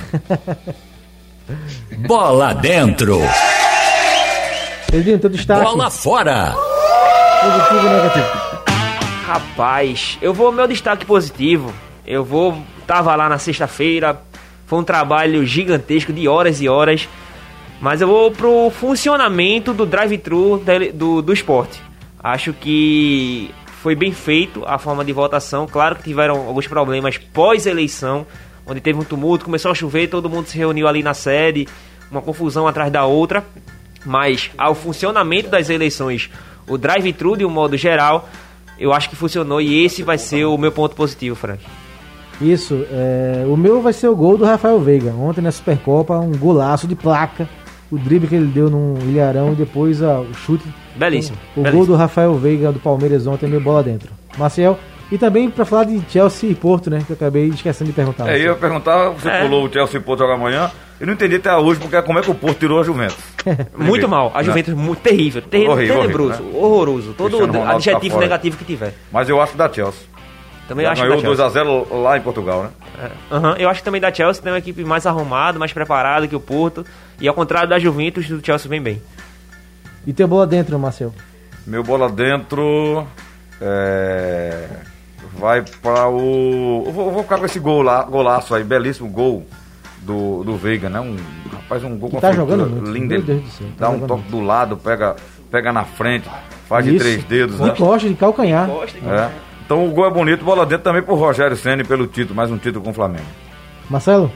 Bola dentro. Pedrinho, teu destaque. Bola fora. Positivo e negativo. Rapaz, eu vou meu destaque positivo. Eu vou tava lá na sexta-feira. Foi um trabalho gigantesco de horas e horas. Mas eu vou pro funcionamento do drive-thru dele- do, do esporte. Acho que foi bem feito a forma de votação. Claro que tiveram alguns problemas pós-eleição, onde teve um tumulto, começou a chover, todo mundo se reuniu ali na sede, uma confusão atrás da outra. Mas ao funcionamento das eleições, o drive-thru de um modo geral, eu acho que funcionou e esse vai ser o meu ponto positivo, Frank. Isso, é, o meu vai ser o gol do Rafael Veiga. Ontem na Supercopa, um golaço de placa. O drible que ele deu num Ilharão e depois ah, o chute. Belíssimo. O belíssimo. gol do Rafael Veiga do Palmeiras ontem, meio bola dentro. Marcel, e também pra falar de Chelsea e Porto, né? Que eu acabei esquecendo de perguntar. É, eu ia perguntar, você É. pulou o Chelsea e Porto jogar amanhã. Eu não entendi até hoje porque, como é que o Porto tirou a Juventus. Muito mal. A Juventus é muito terrível. Terrível, Horrível, tenebroso, horrível, né? horroroso. Todo Cristiano Ronaldo adjetivo tá fora. negativo que tiver. Mas eu acho que da Chelsea. Também Já acho que ganhou da dois Chelsea. a zero lá em Portugal, né? É. Uhum. Eu acho que também da Chelsea tem uma equipe mais arrumada, mais preparada que o Porto. E ao contrário da Juventus, o Chelsea vem bem. E teu bola dentro, Marcel? Meu bola dentro é, vai para o... Eu vou, eu vou ficar com esse gol lá, golaço aí, belíssimo gol do, do Veiga, né? Um, rapaz, um gol Que com tá a feitura jogando muito, lindo. meu Ele Deus do céu, tá dá um jogando toque muito. do lado, pega, pega na frente, faz de Isso. três dedos, Com né? costa, de calcanhar. É. Então o gol é bonito, bola dentro também pro Rogério Ceni pelo título, mais um título com o Flamengo. Marcelo?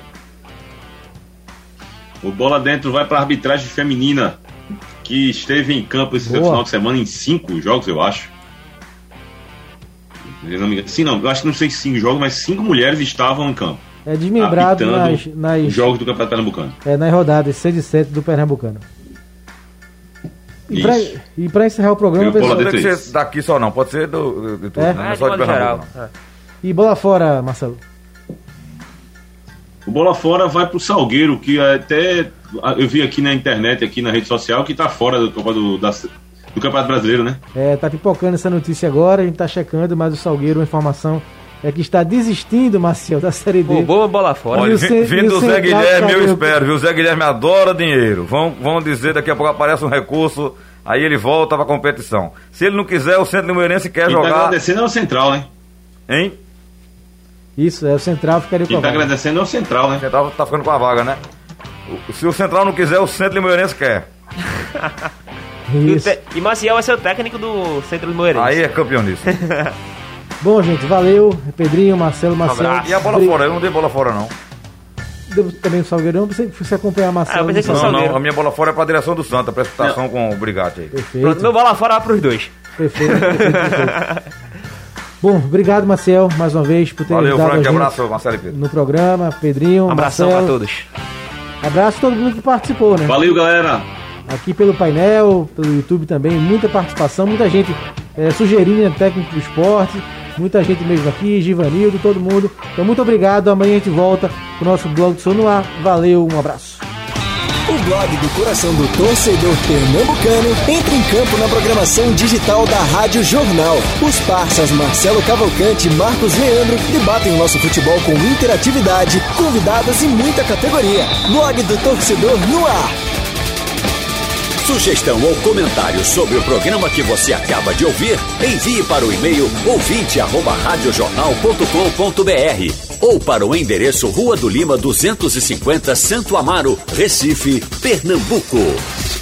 O bola dentro vai para a arbitragem feminina, que esteve em campo esse Boa. final de semana em cinco jogos, eu acho. Eu não me engano. Sim, não, eu acho que não sei se cinco jogos, mas cinco mulheres estavam em campo. É desmembrado apitando nas, nas, os jogos do Campeonato Pernambucano. é, nas rodadas seis e sete do Pernambucano. E pra, Isso. e pra encerrar o programa, E o bola pessoal. Não tem que dentro é ser isso. daqui só não, pode ser do, de tudo, É? né? Não É, é só de de modo Pernambuco. geral. não. E bola fora, Marcelo. O bola fora vai pro Salgueiro, que até eu vi aqui na internet, aqui na rede social, que tá fora do, Copa do, da, do Campeonato Brasileiro, né? É, tá pipocando essa notícia agora, a gente tá checando, mas o Salgueiro, a informação é que está desistindo, Marcelo, da Série D. Pô, boa bola fora. Olha, E o vi- Ce- e vindo o do Zé Central Guilherme, eu Salgueiro- espero, viu? O Zé Guilherme adora dinheiro. Vão, vão dizer, daqui a pouco aparece um recurso, aí ele volta pra competição. Se ele não quiser, o Centro Limoeirense quer Quem tá jogar. agradecendo é o Central, né? Hein? Isso, é o Central, ficaria com Quem a tá vaga. agradecendo é o Central, O né? Central tá ficando com a vaga, né? O- Se o Central não quiser, o Centro Limoeirense quer. E, o Isso. te- e Maciel vai ser o técnico do Centro Limoeirense. Aí é campeão nisso. Bom, gente, valeu. Pedrinho, Marcelo, Marcelo. abraço. E a bola Bri- fora? Eu não dei bola fora, não. Deu também o Salgueirão, você você acompanhar Marcelo. Ah, eu pensei que no fosse Não, Salgueiro. não, a minha bola fora é pra direção do Santa, precipitação com o Brigatti aí. Perfeito. Pronto, meu bola fora vai pros dois. Perfeito, perfeito, perfeito. Bom, obrigado, Marcel, mais uma vez, por ter Valeu, ajudado Frank, a gente abraço, Marcelo e Pedro. no programa. Pedrinho, Um abração Marcelo. pra todos. Abraço a todo mundo que participou, né? Valeu, galera! Aqui pelo painel, pelo YouTube também, muita participação, muita gente é, sugerindo né, técnico do esporte, muita gente mesmo aqui, Givanildo, todo mundo. Então, muito obrigado. Amanhã a gente volta com o nosso blog do Som no Ar. Valeu, um abraço. O blog do coração do torcedor pernambucano entra em campo na programação digital da Rádio Jornal. Os parceiros Marcelo Cavalcante e Marcos Leandro debatem o nosso futebol com interatividade, convidados e muita categoria. Blog do torcedor no ar. Sugestão ou comentário sobre o programa que você acaba de ouvir, envie para o e-mail ouvinte arroba radiojornal ponto com ponto br ou para o endereço Rua do Lima duzentos e cinquenta, Santo Amaro, Recife, Pernambuco.